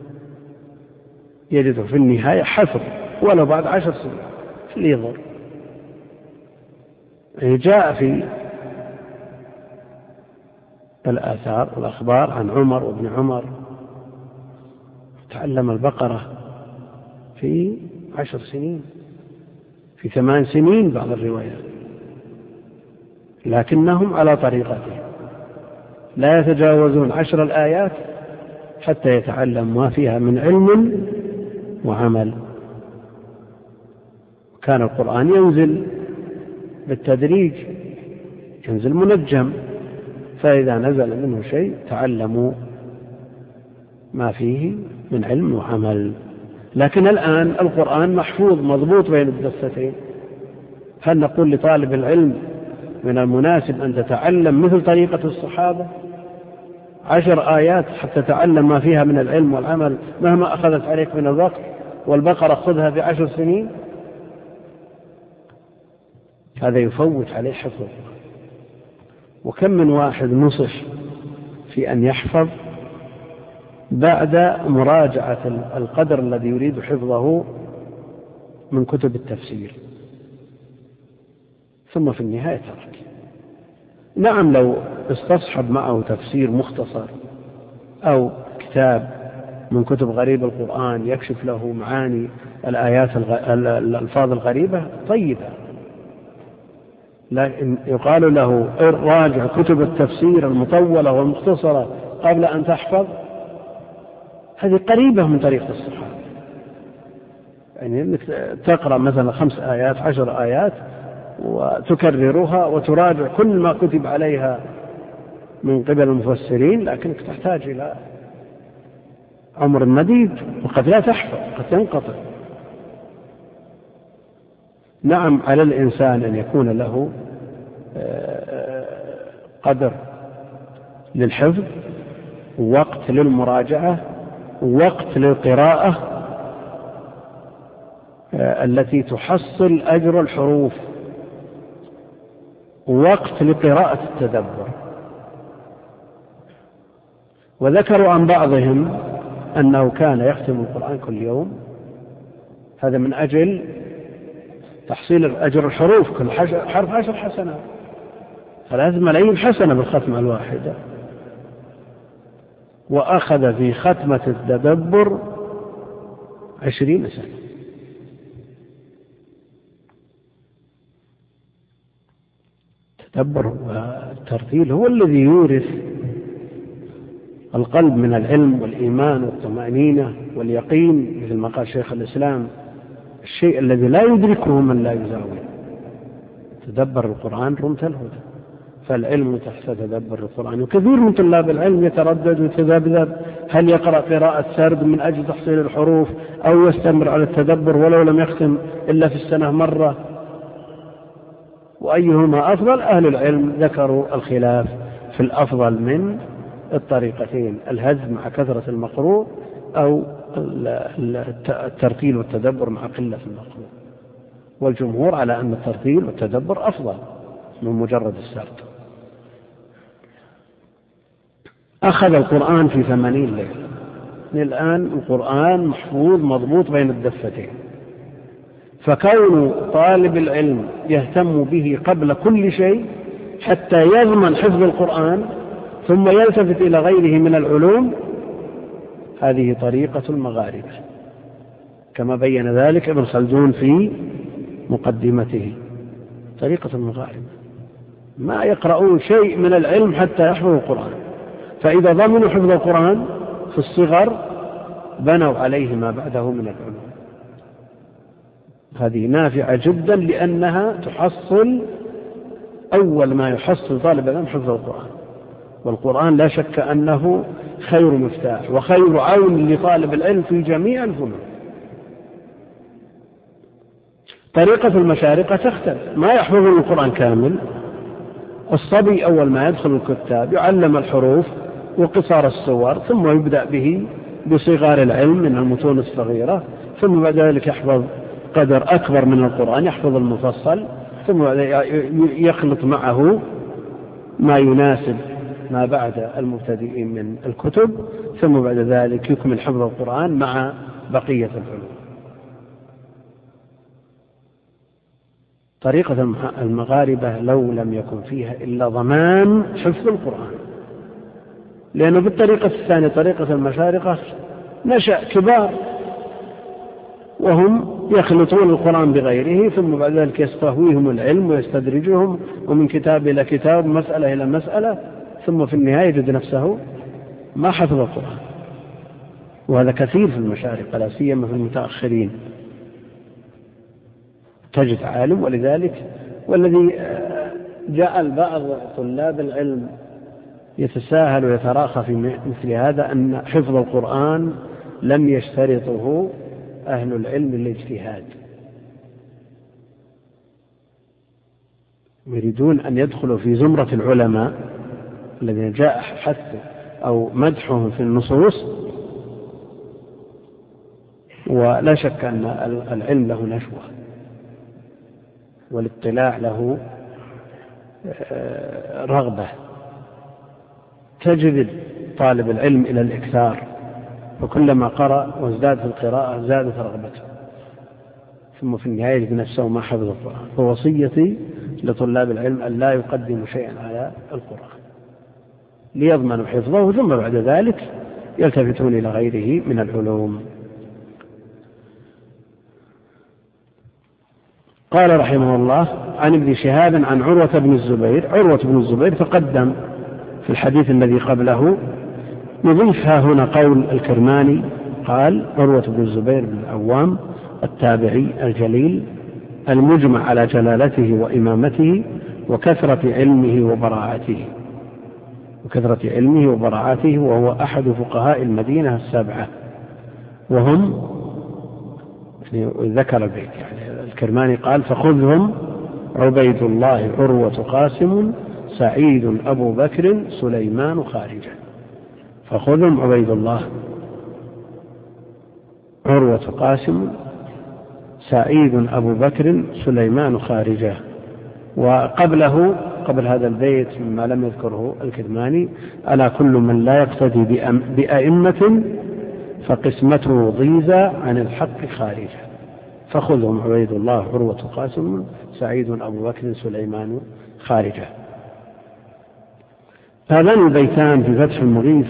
يجده في النهاية حفظ ولو بعد 10 سنين. اللي يضر جاء في الآثار والأخبار عن عمر وابن عمر تعلم البقرة في 10 سنين، في 8 سنين بعض الروايات، لكنهم على طريقتهم لا يتجاوزون 10 الآيات حتى يتعلم ما فيها من علم وعمل. كان القرآن ينزل بالتدريج، ينزل منجم، فإذا نزل منه شيء تعلموا ما فيه من علم وعمل. لكن الآن القرآن محفوظ مضبوط بين الدفتين. هل نقول لطالب العلم من المناسب أن تتعلم مثل طريقة الصحابة 10 آيات حتى تتعلم ما فيها من العلم والعمل مهما أخذت عليك من الوقت، والبقرة خذها في 10 سنين؟ هذا يفوت عليه حفظه. وكم من واحد نصح في أن يحفظ بعد مراجعة القدر الذي يريد حفظه من كتب التفسير، ثم في النهاية ترك. نعم، لو استصحب معه تفسير مختصر أو كتاب من كتب غريب القرآن يكشف له معاني الآيات الألفاظ الغريبة طيبة، لكن يقال له راجع كتب التفسير المطولة والمختصرة قبل أن تحفظ، هذه قريبة من طريقة الصحابة. يعني أنك تقرأ مثلا 5 آيات 10 آيات وتكررها وتراجع كل ما كتب عليها من قبل المفسرين، لكنك تحتاج إلى عمر مديد، وقد لا تحفظ، قد تنقطع. نعم، على الإنسان أن يكون له قدر للحفظ، وقت للمراجعة، وقت للقراءة التي تحصل أجر الحروف، وقت لقراءة التدبر. وذكروا عن بعضهم أنه كان يختم القرآن كل يوم، هذا من أجل تحصيل أجر الحروف، كل حرف 10 حسنات، 3 ملايين حسنة بالختمة الواحدة. وأخذ في ختمة التدبر 20 سنة. التدبر والترتيل هو الذي يورث القلب من العلم والإيمان والطمأنينة واليقين، مثل ما قال شيخ الإسلام: الشيء الذي لا يدركه من لا يزاول. تدبر القرآن رمت الهدى. فالعلم تحت تدبر القرآن. وكثير من طلاب العلم يتردد ويتذبذب، هل يقرأ قراءة سرد من أجل تحصيل الحروف أو يستمر على التدبر ولو لم يختم إلا في السنة مرة، وأيهما أفضل؟ أهل العلم ذكروا الخلاف في الأفضل من الطريقتين: الهز مع كثرة المقروء أو الترتيل والتدبر مع قلة المقروء. والجمهور على أن الترتيل والتدبر أفضل من مجرد السرد. أخذ القرآن في 80 ليلة. الآن القرآن محفوظ مضبوط بين الدفتين، فكون طالب العلم يهتم به قبل كل شيء حتى يضمن حفظ القرآن ثم يلتفت إلى غيره من العلوم، هذه طريقة المغاربة، كما بين ذلك ابن خلدون في مقدمته. طريقة المغاربة ما يقرؤون شيء من العلم حتى يحفظوا القرآن، فإذا ضمنوا حفظ القرآن في الصغر بنوا عليه ما بعده من العلوم. هذه نافعة جدا، لأنها تحصل أول ما يحصل طالب العلم حفظ القرآن. والقرآن لا شك أنه خير مفتاح وخير عون لطالب العلم في جميع الفنون. طريقة المشارقة تختلف، ما يحفظون القرآن كامل. الصبي أول ما يدخل الكتاب يعلم الحروف وقصار السور، ثم يبدأ به بصغار العلم من المتون الصغيرة، ثم بعد ذلك يحفظ قدر أكبر من القرآن، يحفظ المفصل، ثم يخلط معه ما يناسب ما بعد المبتدئين من الكتب، ثم بعد ذلك يكمل حفظ القرآن مع بقية العلوم. طريقة المغاربة لو لم يكن فيها إلا ضمان حفظ القرآن، لأنه بالطريقة الثانية طريقة المشارقة نشأ كبار وهم يخلطون القرآن بغيره، ثم بعد ذلك يستهويهم العلم ويستدرجهم ومن كتاب إلى كتاب، مسألة إلى مسألة، ثم في النهاية يجد نفسه ما حفظ القرآن. وهذا كثير في المشارق، لا سيما في المتأخرين. تجد عالم، ولذلك والذي جاء بعض طلاب العلم يتساهل ويتراخى في مثل هذا أن حفظ القرآن لم يشترطه أهل العلم للاجتهاد، يريدون أن يدخلوا في زمرة العلماء الذين جاء حث أو مدحهم في النصوص. ولا شك أن العلم له نشوة والاطلاع له رغبة، تجذب طالب العلم إلى الإكثار، وكلما قرأ وازداد في القراءة زادت رغبته، ثم في النهاية يجد نفسه ما حفظ القرآن. فوصيتي لطلاب العلم أن لا يقدموا شيئا على القرآن ليضمنوا حفظه، ثم بعد ذلك يلتفتون إلى غيره من العلوم. قال رحمه الله: عن ابن شهاب عن عروة بن الزبير. عروة بن الزبير تقدم في الحديث الذي قبله نضيف هنا قول الكرماني قال: عروة بن الزبير بن العوام التابعي الجليل المجمع على جلالته وإمامته وكثرة علمه وبراعته، وهو أحد فقهاء المدينة السبعة، وهم ذكر البيت يعني الكرماني قال: فخذهم عبيد الله عروة قاسم سعيد أبو بكر سليمان خارجة. فخذهم عبيد الله عروة قاسم سعيد أبو بكر سليمان خارجة. وقبله قبل هذا البيت مما لم يذكره الكرماني: ألا كل من لا يقتدي بأئمة فقسمته ضيزى عن الحق خارجة. فخذهم عبيد الله عروة قاسم سعيد أبو بكر سليمان خارجة. هذان البيتان في فتح المغيث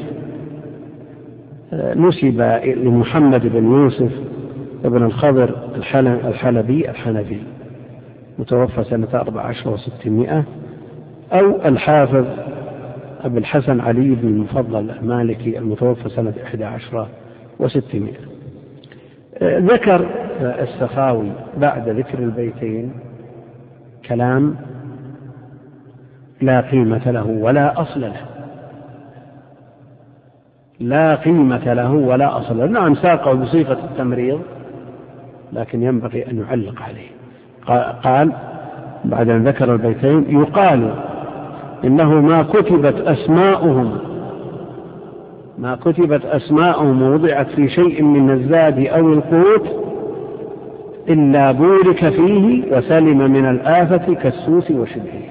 نسب لمحمد بن يوسف ابن الخضر الحلبي الحنفي متوفى سنة 14 و600، أو الحافظ أبو الحسن علي بن المفضل المالكي المتوفى سنة 11 و600. ذكر السخاوي بعد ذكر البيتين كلام لا قيمة له ولا أصل له، لا قيمة له ولا أصل له. نعم ساقه بصيغة التمريض، لكن ينبغي أن يعلق عليه. قال بعد أن ذكر البيتين: يقال إنه ما كتبت أسماؤهم ووضعت في شيء من الزاد أو القوت إلا بورك فيه وسلم من الآفة كالسوس وشبهه.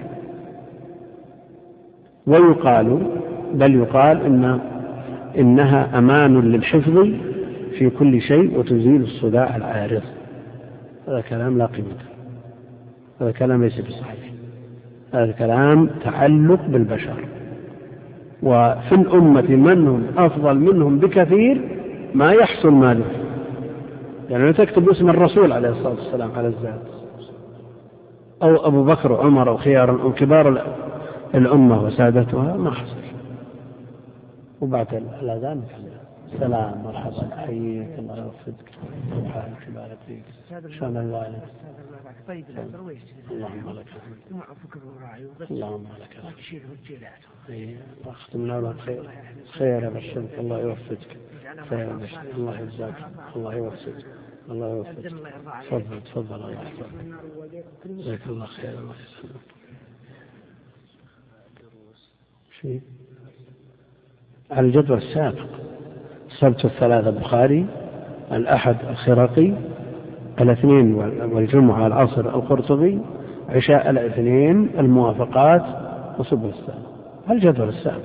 بل يقال إنها أمان للحفظ في كل شيء وتزيل الصداع العارض. هذا كلام لا قيمة، هذا كلام ليس بصحيح، هذا كلام تعلق بالبشر، وفي الأمة من هم أفضل منهم بكثير ما يحصل ماله. يعني تكتب اسم الرسول عليه الصلاة والسلام على الزاد، أو أبو بكر وعمر أو خيار أو كبار الأمة وسادتها، ما حصل. وبعد الأذان سلام مرحبا حييك الله يوفقك سبحانك بارك فيك شان الله عليك طيب الدرويش اللهم لك اللهم لك اختمنا له خير يا بشر الله يوفقك خير يا بشر الله يجزاك الله يوفقك الله يوفقك. تفضل الله يحفظك جزاك الله خير الله يسلمك. شيء على الجدول السابق: السبت الثلاثة البخاري، الأحد الخرقي، الاثنين والجمعة العصر القرطبي، عشاء الاثنين الموافقات وسبل السلام. على الجدول السابق.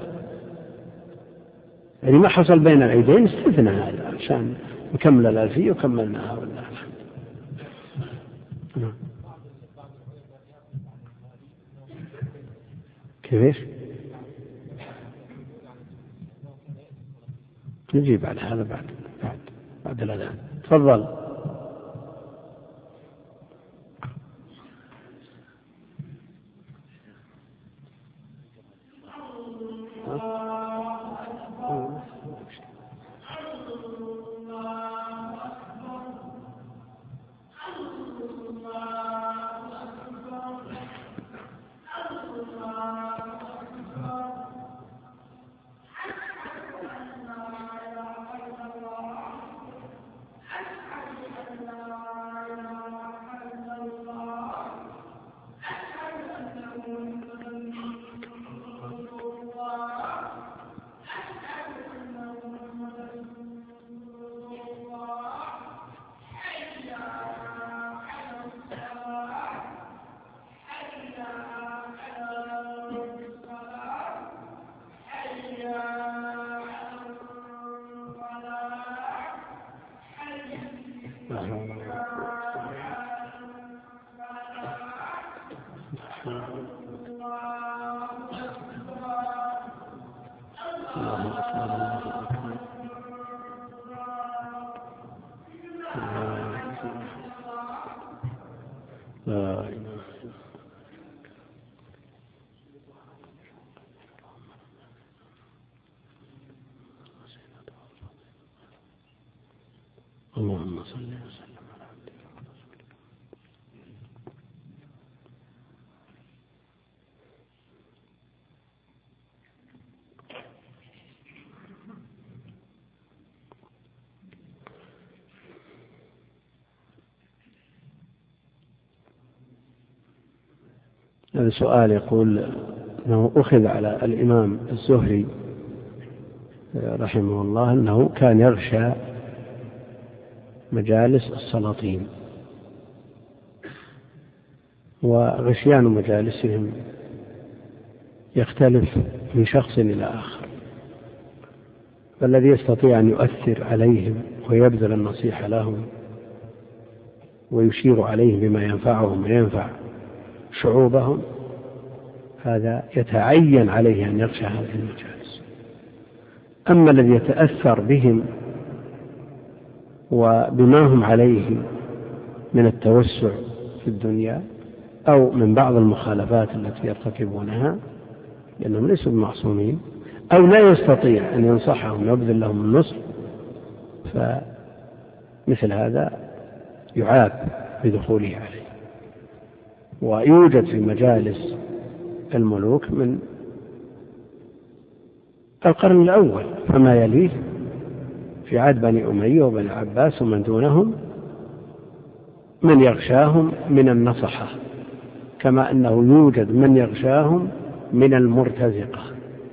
يعني ما حصل بين العيدين استثناء هذا عشان نكمل الألفية وكملناها والله الحمد. كيف نجيب على هذا بعد الأذان. تفضل. صل وسلم على عبدك ورسولك. هذا سؤال يقول أنه أخذ على الإمام الزهري رحمه الله أنه كان يغشى مجالس السلاطين، وغشيان مجالسهم يختلف من شخص إلى آخر، فالذي يستطيع أن يؤثر عليهم ويبذل النصيحة لهم ويشير عليهم بما ينفعهم وينفع شعوبهم، هذا يتعين عليه أن يغشى هذه المجالس. أما الذي يتأثر بهم وبما هم عليه من التوسع في الدنيا أو من بعض المخالفات التي يرتكبونها لأنهم ليسوا معصومين، أو لا يستطيع أن ينصحهم ويبذل لهم النصح، فمثل هذا يعاب بدخوله عليه. ويوجد في مجالس الملوك من القرن الأول فما يليه في عهد بني أمية وبني عباس ومن دونهم من يغشاهم من النصحة، كما أنه يوجد من يغشاهم من المرتزقة.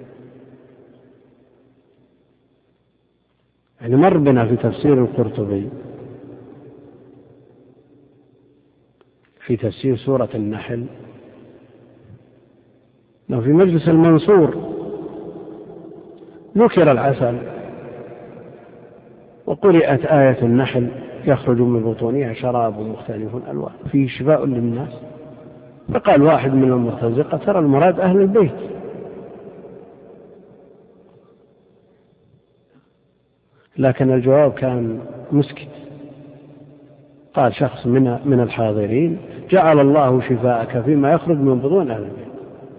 يعني مر بنا في تفسير القرطبي في تفسير سورة النحل أنه في مجلس المنصور ذكر العسل وقرأت آية النحل يخرج من بطونها شراب مختلف ألوان فيه شفاء للناس، فقال واحد من المرتزقة ترى المراد أهل البيت، لكن الجواب كان مسكت. قال شخص من الحاضرين جعل الله شفاءك فيما يخرج من بطون أهل البيت.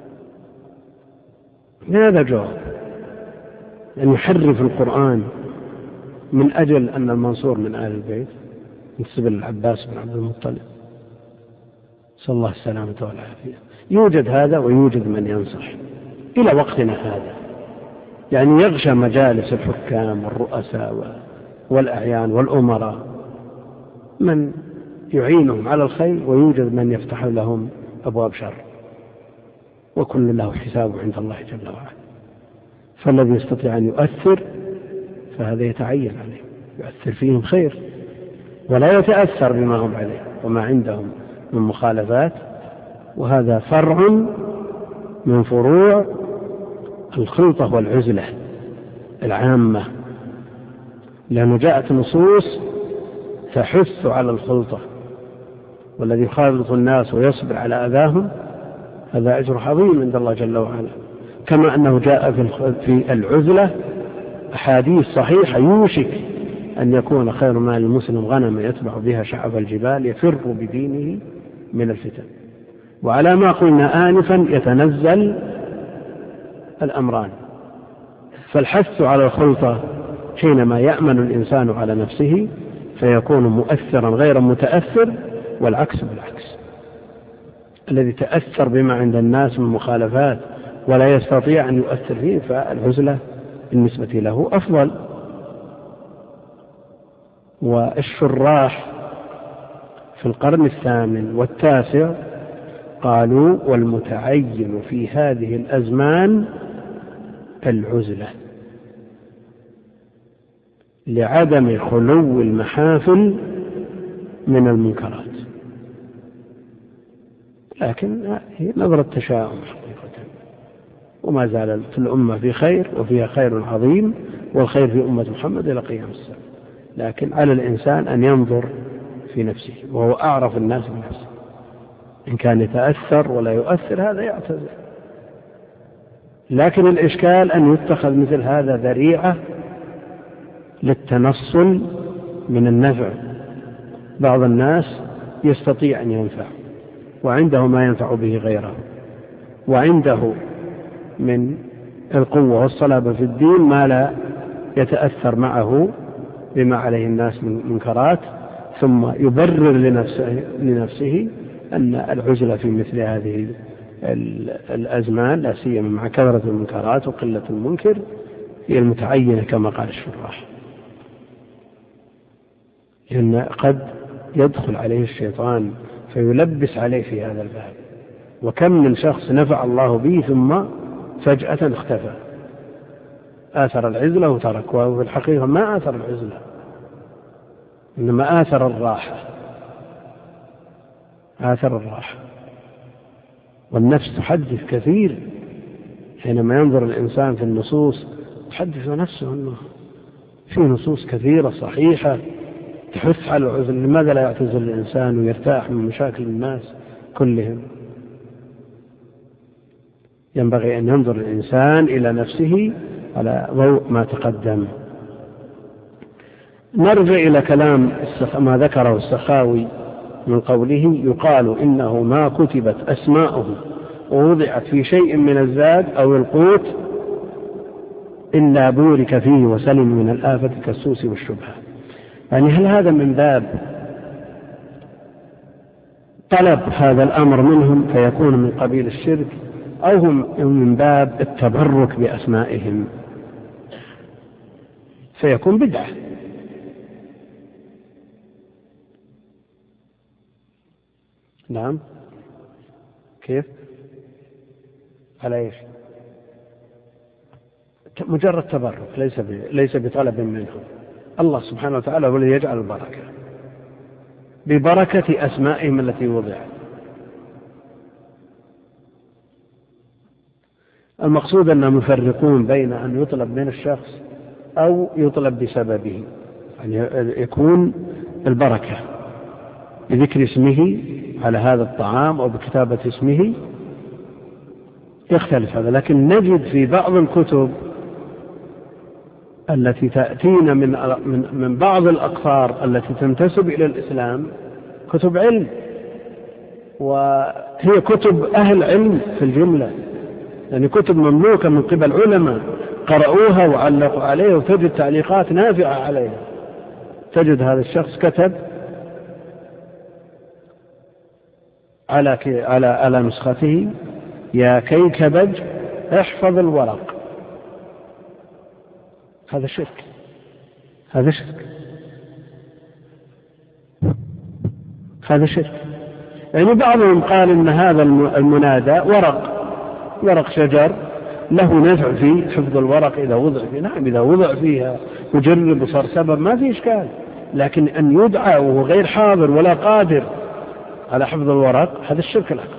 هذا جواب أن يحرف القرآن من أجل أن المنصور من أهل البيت ينسب العباس بن عبد المطلب، صلى الله السلامة والعافية. يوجد هذا ويوجد من ينصح إلى وقتنا هذا، يعني يغشى مجالس الحكام والرؤساء والأعيان والأمراء من يعينهم على الخير، ويوجد من يفتح لهم أبواب شر، وكل له حساب عند الله جل وعلا. فالذي يستطيع أن يؤثر فهذا يتعين عليه، يؤثر فيهم خير ولا يتأثر بما هم عليه وما عندهم من مخالفات. وهذا فرع من فروع الخلطة والعزلة العامة، لأنه جاءت نصوص تحث على الخلطة، والذي يخالط الناس ويصبر على أذاهم هذا أجر عظيم عند الله جل وعلا. كما أنه جاء في العزلة أحاديث صحيحة يوشك أن يكون خير مال المسلم غنم يتبع بها شعب الجبال يفر بدينه من الفتن. وعلى ما قلنا آنفا يتنزل الأمران، فالحث على الخلطة حينما يأمن الإنسان على نفسه فيكون مؤثرا غير متأثر، والعكس بالعكس. الذي تأثر بما عند الناس من مخالفات ولا يستطيع أن يؤثر فيه فالعزلة بالنسبة له أفضل. والشراح في القرن الثامن والتاسع قالوا والمتعين في هذه الأزمان العزلة لعدم خلو المحافل من المنكرات. لكن هي نظرة تشاؤم حقيقة، وما زالت الأمة في خير وفيها خير عظيم، والخير في أمة محمد إلى قيام الساعة. لكن على الإنسان أن ينظر في نفسه، وهو أعرف الناس بنفسه. إن كان يتأثر ولا يؤثر هذا يعتذر، لكن الإشكال أن يتخذ مثل هذا ذريعة للتنصل من النفع. بعض الناس يستطيع أن ينفع وعنده ما ينفع به غيره، وعنده من القوة والصلابة في الدين ما لا يتأثر معه بما عليه الناس من منكرات، ثم يبرر لنفسه أن العزلة في مثل هذه الأزمان لا سيما مع كثرة المنكرات وقلة المنكر هي المتعينة كما قال الشراح، لأن قد يدخل عليه الشيطان فيلبس عليه في هذا الباب. وكم من شخص نفع الله به ثم فجأة اختفى، آثر العزلة وترك، وفي الحقيقة ما آثر العزلة إنما آثر الراحة. والنفس تحدث كثير حينما ينظر الإنسان في النصوص، تحدث نفسه أنه في نصوص كثيرة صحيحة تحث على العزلة. لماذا لا يعتزل الإنسان ويرتاح من مشاكل الناس كلهم؟ ينبغي أن ينظر الإنسان إلى نفسه على ضوء ما تقدم. نرجع إلى كلام ما ذكره السخاوي من قوله: يقال إنه ما كتبت أسماؤه ووضعت في شيء من الزاد أو القوت إلا بورك فيه وسلم من الآفة كالسوس والشبهة. يعني هل هذا من باب طلب هذا الأمر منهم فيكون من قبيل الشرك، أو هم من باب التبرك بأسمائهم فيكون بدعة؟ نعم. كيف؟ على ايش؟ مجرد تبرك، ليس بطلب منهم. الله سبحانه وتعالى هو الذي يجعل البركة ببركة أسمائهم التي وضعت. المقصود أنهم يفرقون بين أن يطلب من الشخص أو يطلب بسببه، يعني يكون البركة بذكر اسمه على هذا الطعام أو بكتابة اسمه، يختلف هذا. لكن نجد في بعض الكتب التي تأتينا من بعض الأقطار التي تنتسب إلى الإسلام كتب علم، وهي كتب أهل علم في الجملة، يعني كتب مملوكة من قبل علماء قرأوها وعلقوا عليها، وتجد تعليقات نافعة عليها. تجد هذا الشخص كتب على نسخته: يا كيكبج احفظ الورق. هذا شرك، هذا شرك. يعني بعضهم قال إن هذا المنادى ورق شجر له نفع في حفظ الورق إذا وضع فيه. نعم، إذا وضع فيها مجرب وصار سبب ما في إشكال، لكن أن يدعى وهو غير حاضر ولا قادر على حفظ الورق هذا الشرك الأكبر.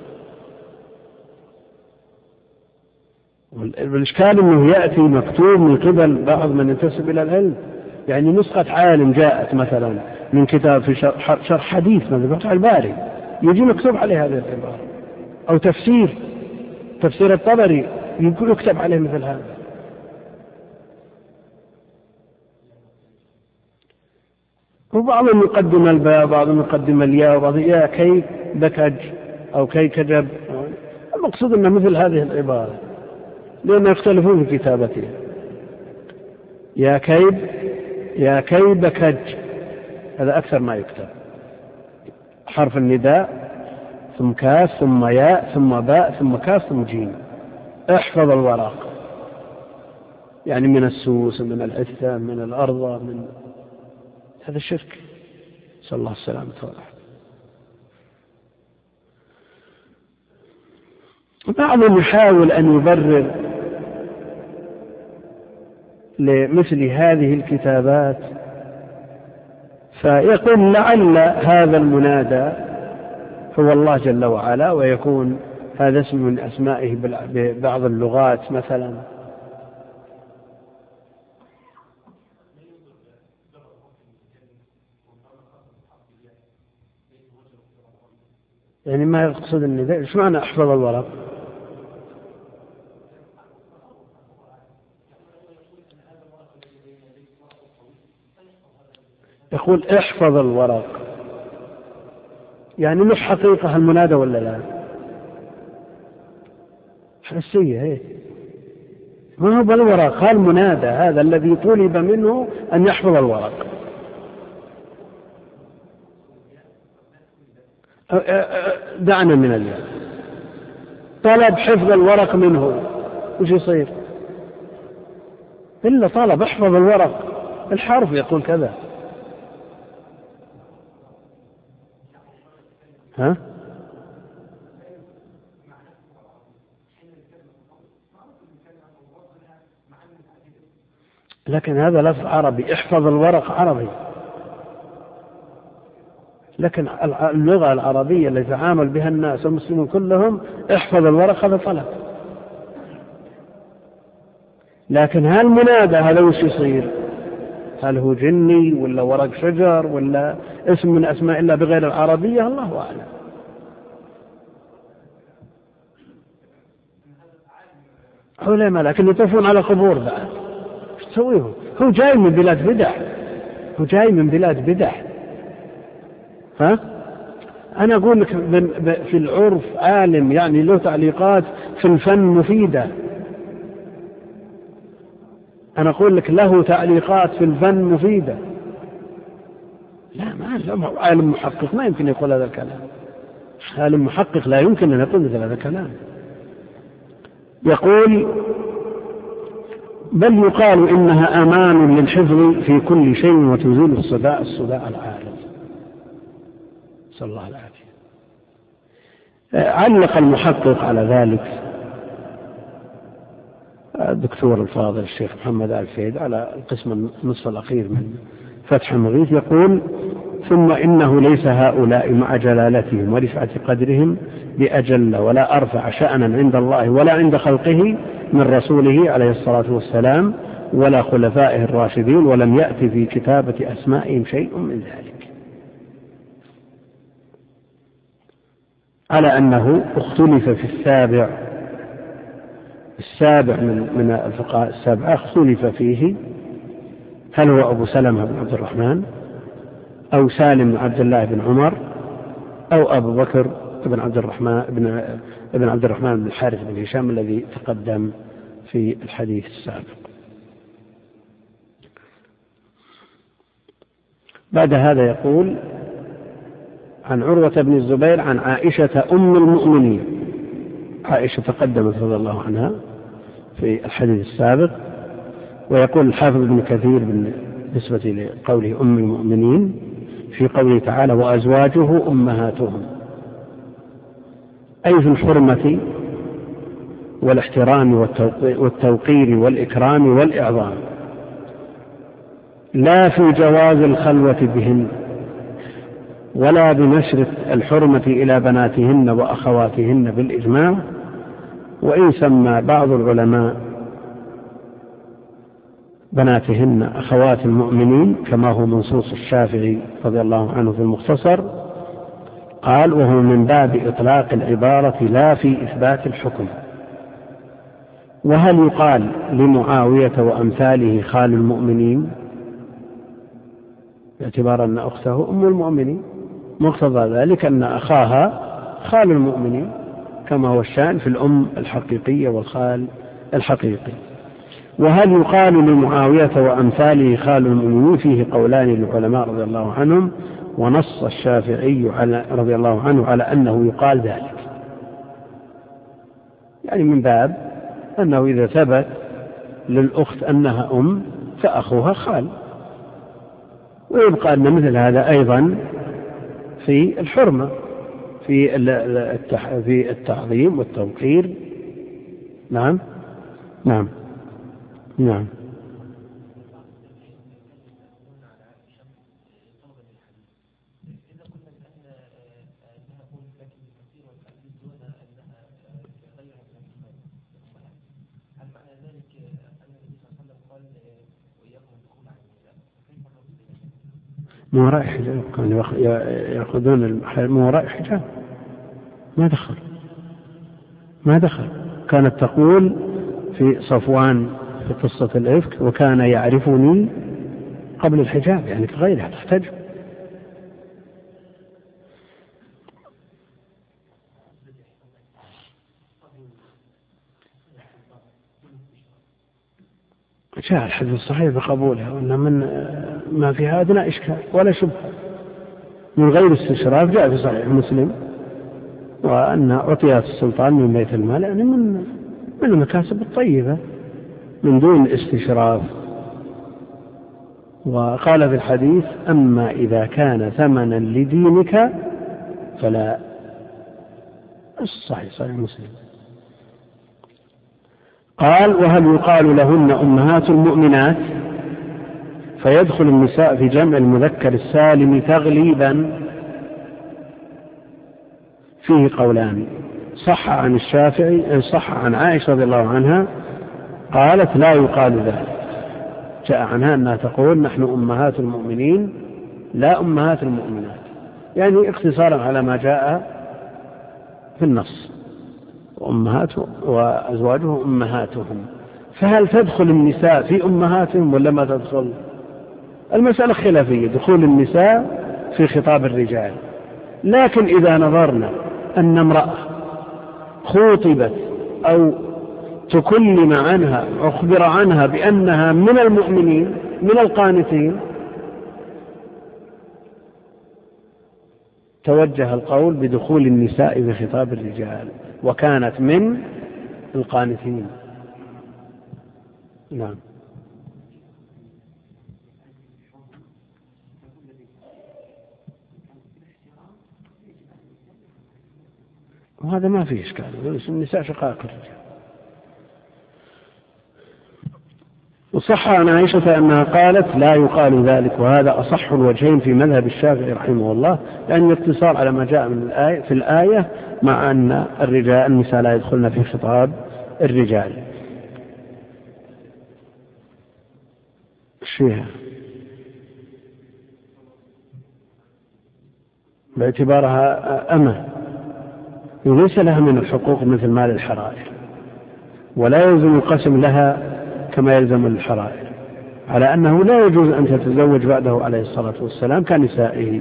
والإشكال أنه يأتي مكتوب من قبل بعض من ينتسب إلى العلم، يعني نسخة عالم جاءت مثلا من كتاب في شرح حديث مثل فتح الباري، يجي مكتوب عليه هذه العبارة، أو تفسير الطبري يكتب عليه مثل هذا. وبعضهم يقدم الباء، بعضهم يقدم الياء، وبعضهم يا كي بكج أو كي كجب. المقصود أن مثل هذه العبارة لأنه يختلفون في كتابتها. يا كي بكج هذا أكثر ما يكتب، حرف النداء ثم كاف ثم ياء ثم باء ثم كاف ثم جيم. احفظ الورق، يعني من السوس من العثة من الأرض من هذا الشرك. صلى الله السلامة والعافية. بعضهم يحاول أن يبرر لمثل هذه الكتابات فيقول لعل هذا المنادى هو الله جل وعلا، ويكون هذا اسم من أسمائه ببعض اللغات مثلا. يعني ما يقصد النداء. ايش معنى احفظ الورق؟ يقول احفظ الورق، يعني مش حقيقة المنادى ولا لا؟ حسية هي، ما هو بالورق، قال منادى هذا الذي طلب منه أن يحفظ الورق. دعنا من الياء، طلب حفظ الورق منه، وش يصير؟ إلا طلب احفظ الورق، الحرف يقول كذا. ها؟ لكن هذا لفظ عربي، احفظ الورق عربي، لكن اللغة العربية التي يتعامل بها الناس المسلمين كلهم احفظ الورق هذا طلب. لكن هل منادى هذا وش يصير؟ هل هو جني ولا ورق شجر ولا اسم من أسماء الله بغير العربية؟ الله أعلم. علماء لكن يطوفون على قبور بعد، ايش تسويهم؟ هو جاي من بلاد بدع، هو جاي من بلاد بدع. ها؟ أنا أقول لك في العرف عالم يعني له تعليقات في الفن مفيدة، أنا أقول لك له تعليقات في الفن مفيدة. لا، ما عالم محقق ما يمكن يقول هذا الكلام، عالم محقق لا يمكن أن يقول مثل هذا الكلام. يقول بل يقال إنها أمان للحفظ في كل شيء وتزيل الصداع العارض. صلى الله العافية. علق المحقق على ذلك الدكتور الفاضل الشيخ محمد آل فهيد على القسم النصف الأخير من فتح المغيث، يقول ثم إنه ليس هؤلاء مع جلالتهم ورفعة قدرهم بأجل ولا أرفع شأنا عند الله ولا عند خلقه من رسوله عليه الصلاة والسلام ولا خلفائه الراشدين، ولم يأتي في كتابة أسمائهم شيء من ذلك، على أنه اختلف في السابع من الفقهاء السابعة، اختلف فيه هل هو أبو سلمة بن عبد الرحمن أو سالم بن عبد الله بن عمر أو أبو بكر بن عبد الرحمن بن الحارث بن هشام الذي تقدم في الحديث السابق. بعد هذا يقول عن عروة بن الزبير عن عائشة أم المؤمنين، عائشة تقدمت رضي الله عنها في الحديث السابق. ويقول الحافظ ابن كثير بالنسبة لقوله أم المؤمنين في قوله تعالى وأزواجه أمهاتهم، أي في الحرمة والاحترام والتوقير والإكرام والإعظام، لا في جواز الخلوة بهن ولا بنشر الحرمة إلى بناتهن وأخواتهن بالإجماع. وإن سمى بعض العلماء بناتهن أخوات المؤمنين كما هو منصوص الشافعي رضي الله عنه في المختصر، قال وهو من باب إطلاق العبارة لا في إثبات الحكم. وهل يقال لمعاوية وأمثاله خال المؤمنين باعتبار أن أخته أم المؤمنين؟ مقتضى ذلك أن أخاها خال المؤمنين كما هو الشأن في الأم الحقيقية والخال الحقيقي. وهل يقال لمعاوية وأمثاله خال المؤمنين؟ فيه قولان للعلماء رضي الله عنهم، ونص الشافعي رضي الله عنه على أنه يقال ذلك، يعني من باب أنه إذا ثبت للأخت أنها أم فأخوها خال. ويبقى أن مثل هذا أيضا في الحرمة في التعظيم والتوقير. نعم نعم نعم. من وراء حجاب، كانوا يأخذون من وراء حجاب، ما دخل. كانت تقول في صفوان في قصة الإفك وكان يعرفني قبل الحجاب، يعني كغيرها تحتاج. جاء الحديث الصحيح بقبولها، وأن من ما فيها أدنى إشكال ولا شبهة من غير استشراف، جاء في صحيح مسلم وأن أعطيت السلطان من بيت المال يعني من المكاسب الطيبة من دون استشراف. وقال في الحديث: أما إذا كان ثمنا لدينك فلا. صحيح مسلم. قال: وهل يقال لهن أمهات المؤمنات؟ فيدخل النساء في جمع المذكر السالم تغليبا. فيه قولان: صح عن الشافعي، صح عن عائشة رضي الله عنها قالت: لا يقال ذلك. جاء عنها أنها تقول: نحن أمهات المؤمنين لا أمهات المؤمنات، يعني اختصارا على ما جاء في النص، وأزواجه أمهاتهم. فهل تدخل النساء في أمهاتهم ولا ما تدخل؟ المسألة خلافية، دخول النساء في خطاب الرجال. لكن إذا نظرنا أن امرأة خوطبت أو تكلم عنها أخبر عنها بأنها من المؤمنين من القانتين، توجه القول بدخول النساء في خطاب الرجال، وكانت من القانتين. نعم. وهذا ما فيه إشكال، النساء شقائق الرجال. وصح عن عائشة أنها قالت: لا يقال ذلك، وهذا أصح الوجهين في مذهب الشافعي رحمه الله، لأن الاتصال على ما جاء من الآية في الآية مع أن النساء لا يدخلن في خطاب الرجال. الشيعة باعتبارها أمة ليس لها من الحقوق مثل مال الحرائر، ولا يلزم القسم لها كما يلزم الحرائر، على أنه لا يجوز أن تتزوج بعده عليه الصلاة والسلام كنسائه،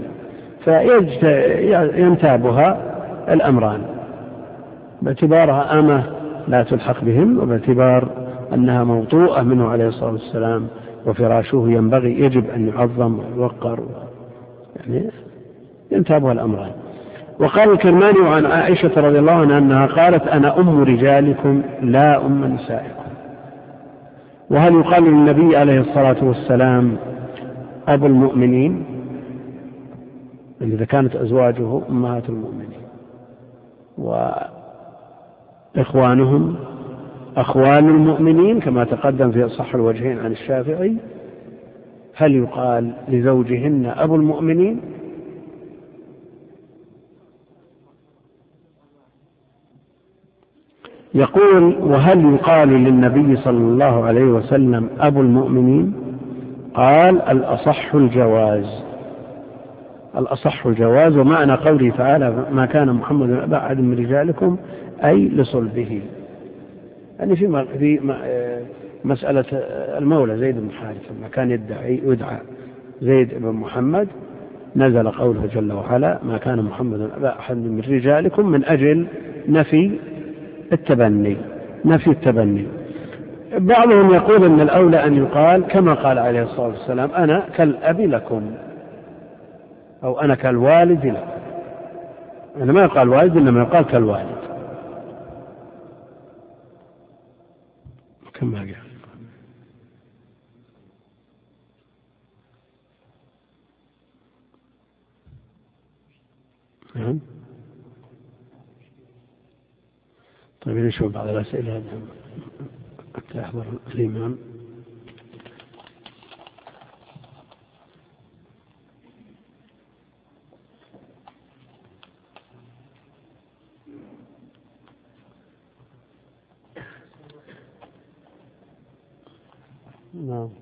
فينتابها الأمران: باعتبارها أمة لا تلحق بهم، وباعتبار أنها موطوءة منه عليه الصلاة والسلام وفراشه يجب أن يعظم ويوقر، يعني ينتابها الأمران. وقال الكرماني عن عائشة رضي الله عنها أنها قالت: أنا أم رجالكم لا أم نسائكم. وهل يقال للنبي عليه الصلاة والسلام أبو المؤمنين إذا كانت أزواجه أمهات المؤمنين، وإخوانهم أخوان المؤمنين كما تقدم في أصح الوجهين عن الشافعي؟ هل يقال لزوجهن أبو المؤمنين؟ يقول: وهل يقال للنبي صلى الله عليه وسلم أبو المؤمنين؟ قال: الأصح الجواز، ومعنى قوله تعالى: ما كان محمد أبا أحد من رجالكم، أي لصلبه. يعني في مسألة المولى زيد بن حارثة لما كان يدعى زيد بن محمد، نزل قوله جل وعلا: ما كان محمد أبا أحد من رجالكم، من أجل نفي التبني. بعضهم يقول أن الأولى أن يقال كما قال عليه الصلاة والسلام: أنا كالأب لكم، أو أنا كالوالد لكم. أنا ما يقال والد إنما يقال كالوالد كما قال. نعم. طيب نشوف بعض الأسئلة حتى يحضر الإمام. نعم.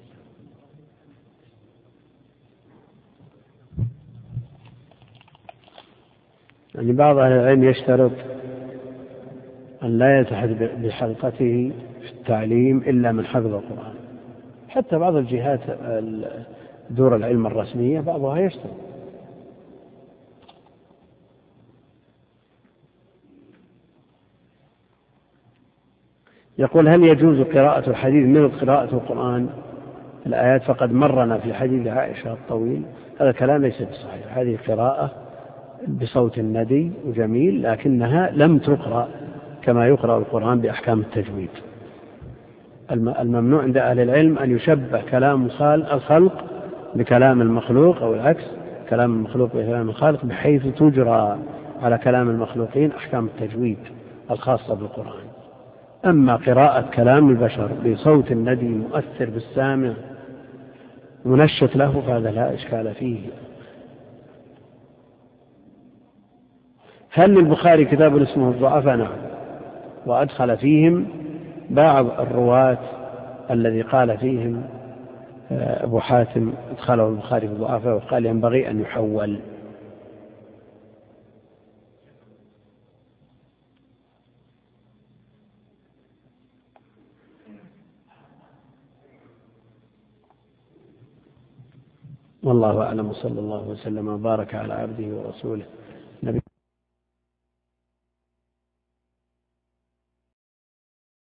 يعني بعض أهل العلم يشترط أن لا يلتحق بحلقته في التعليم إلا من حفظ القرآن. حتى بعض الجهات دور العلم الرسمية بعضها يشترط. يقول: هل يجوز قراءة الحديث مثل قراءة القرآن الآيات؟ فقد مرنا في حديث عائشة الطويل. هذا الكلام ليس بصحيح. هذه قراءة بصوت ندي وجميل، لكنها لم تقرأ كما يقرأ القرآن بأحكام التجويد. الممنوع عند أهل العلم أن يشبه كلام الخلق بكلام المخلوق، أو العكس، كلام المخلوق بكلام الخالق، بحيث تجرى على كلام المخلوقين أحكام التجويد الخاصة بالقرآن. أما قراءة كلام البشر بصوت ندي مؤثر بالسامع منشط له فهذا لا إشكال فيه. هل للبخاري كتاب اسمه الضعفاء؟ نعم، وأدخل فيهم بعض الرواة الذي قال فيهم أبو حاتم ادخله البخاري في الضعفاء وقال ينبغي أن يحول. والله أعلم، صلى الله وسلم وبارك على عبده ورسوله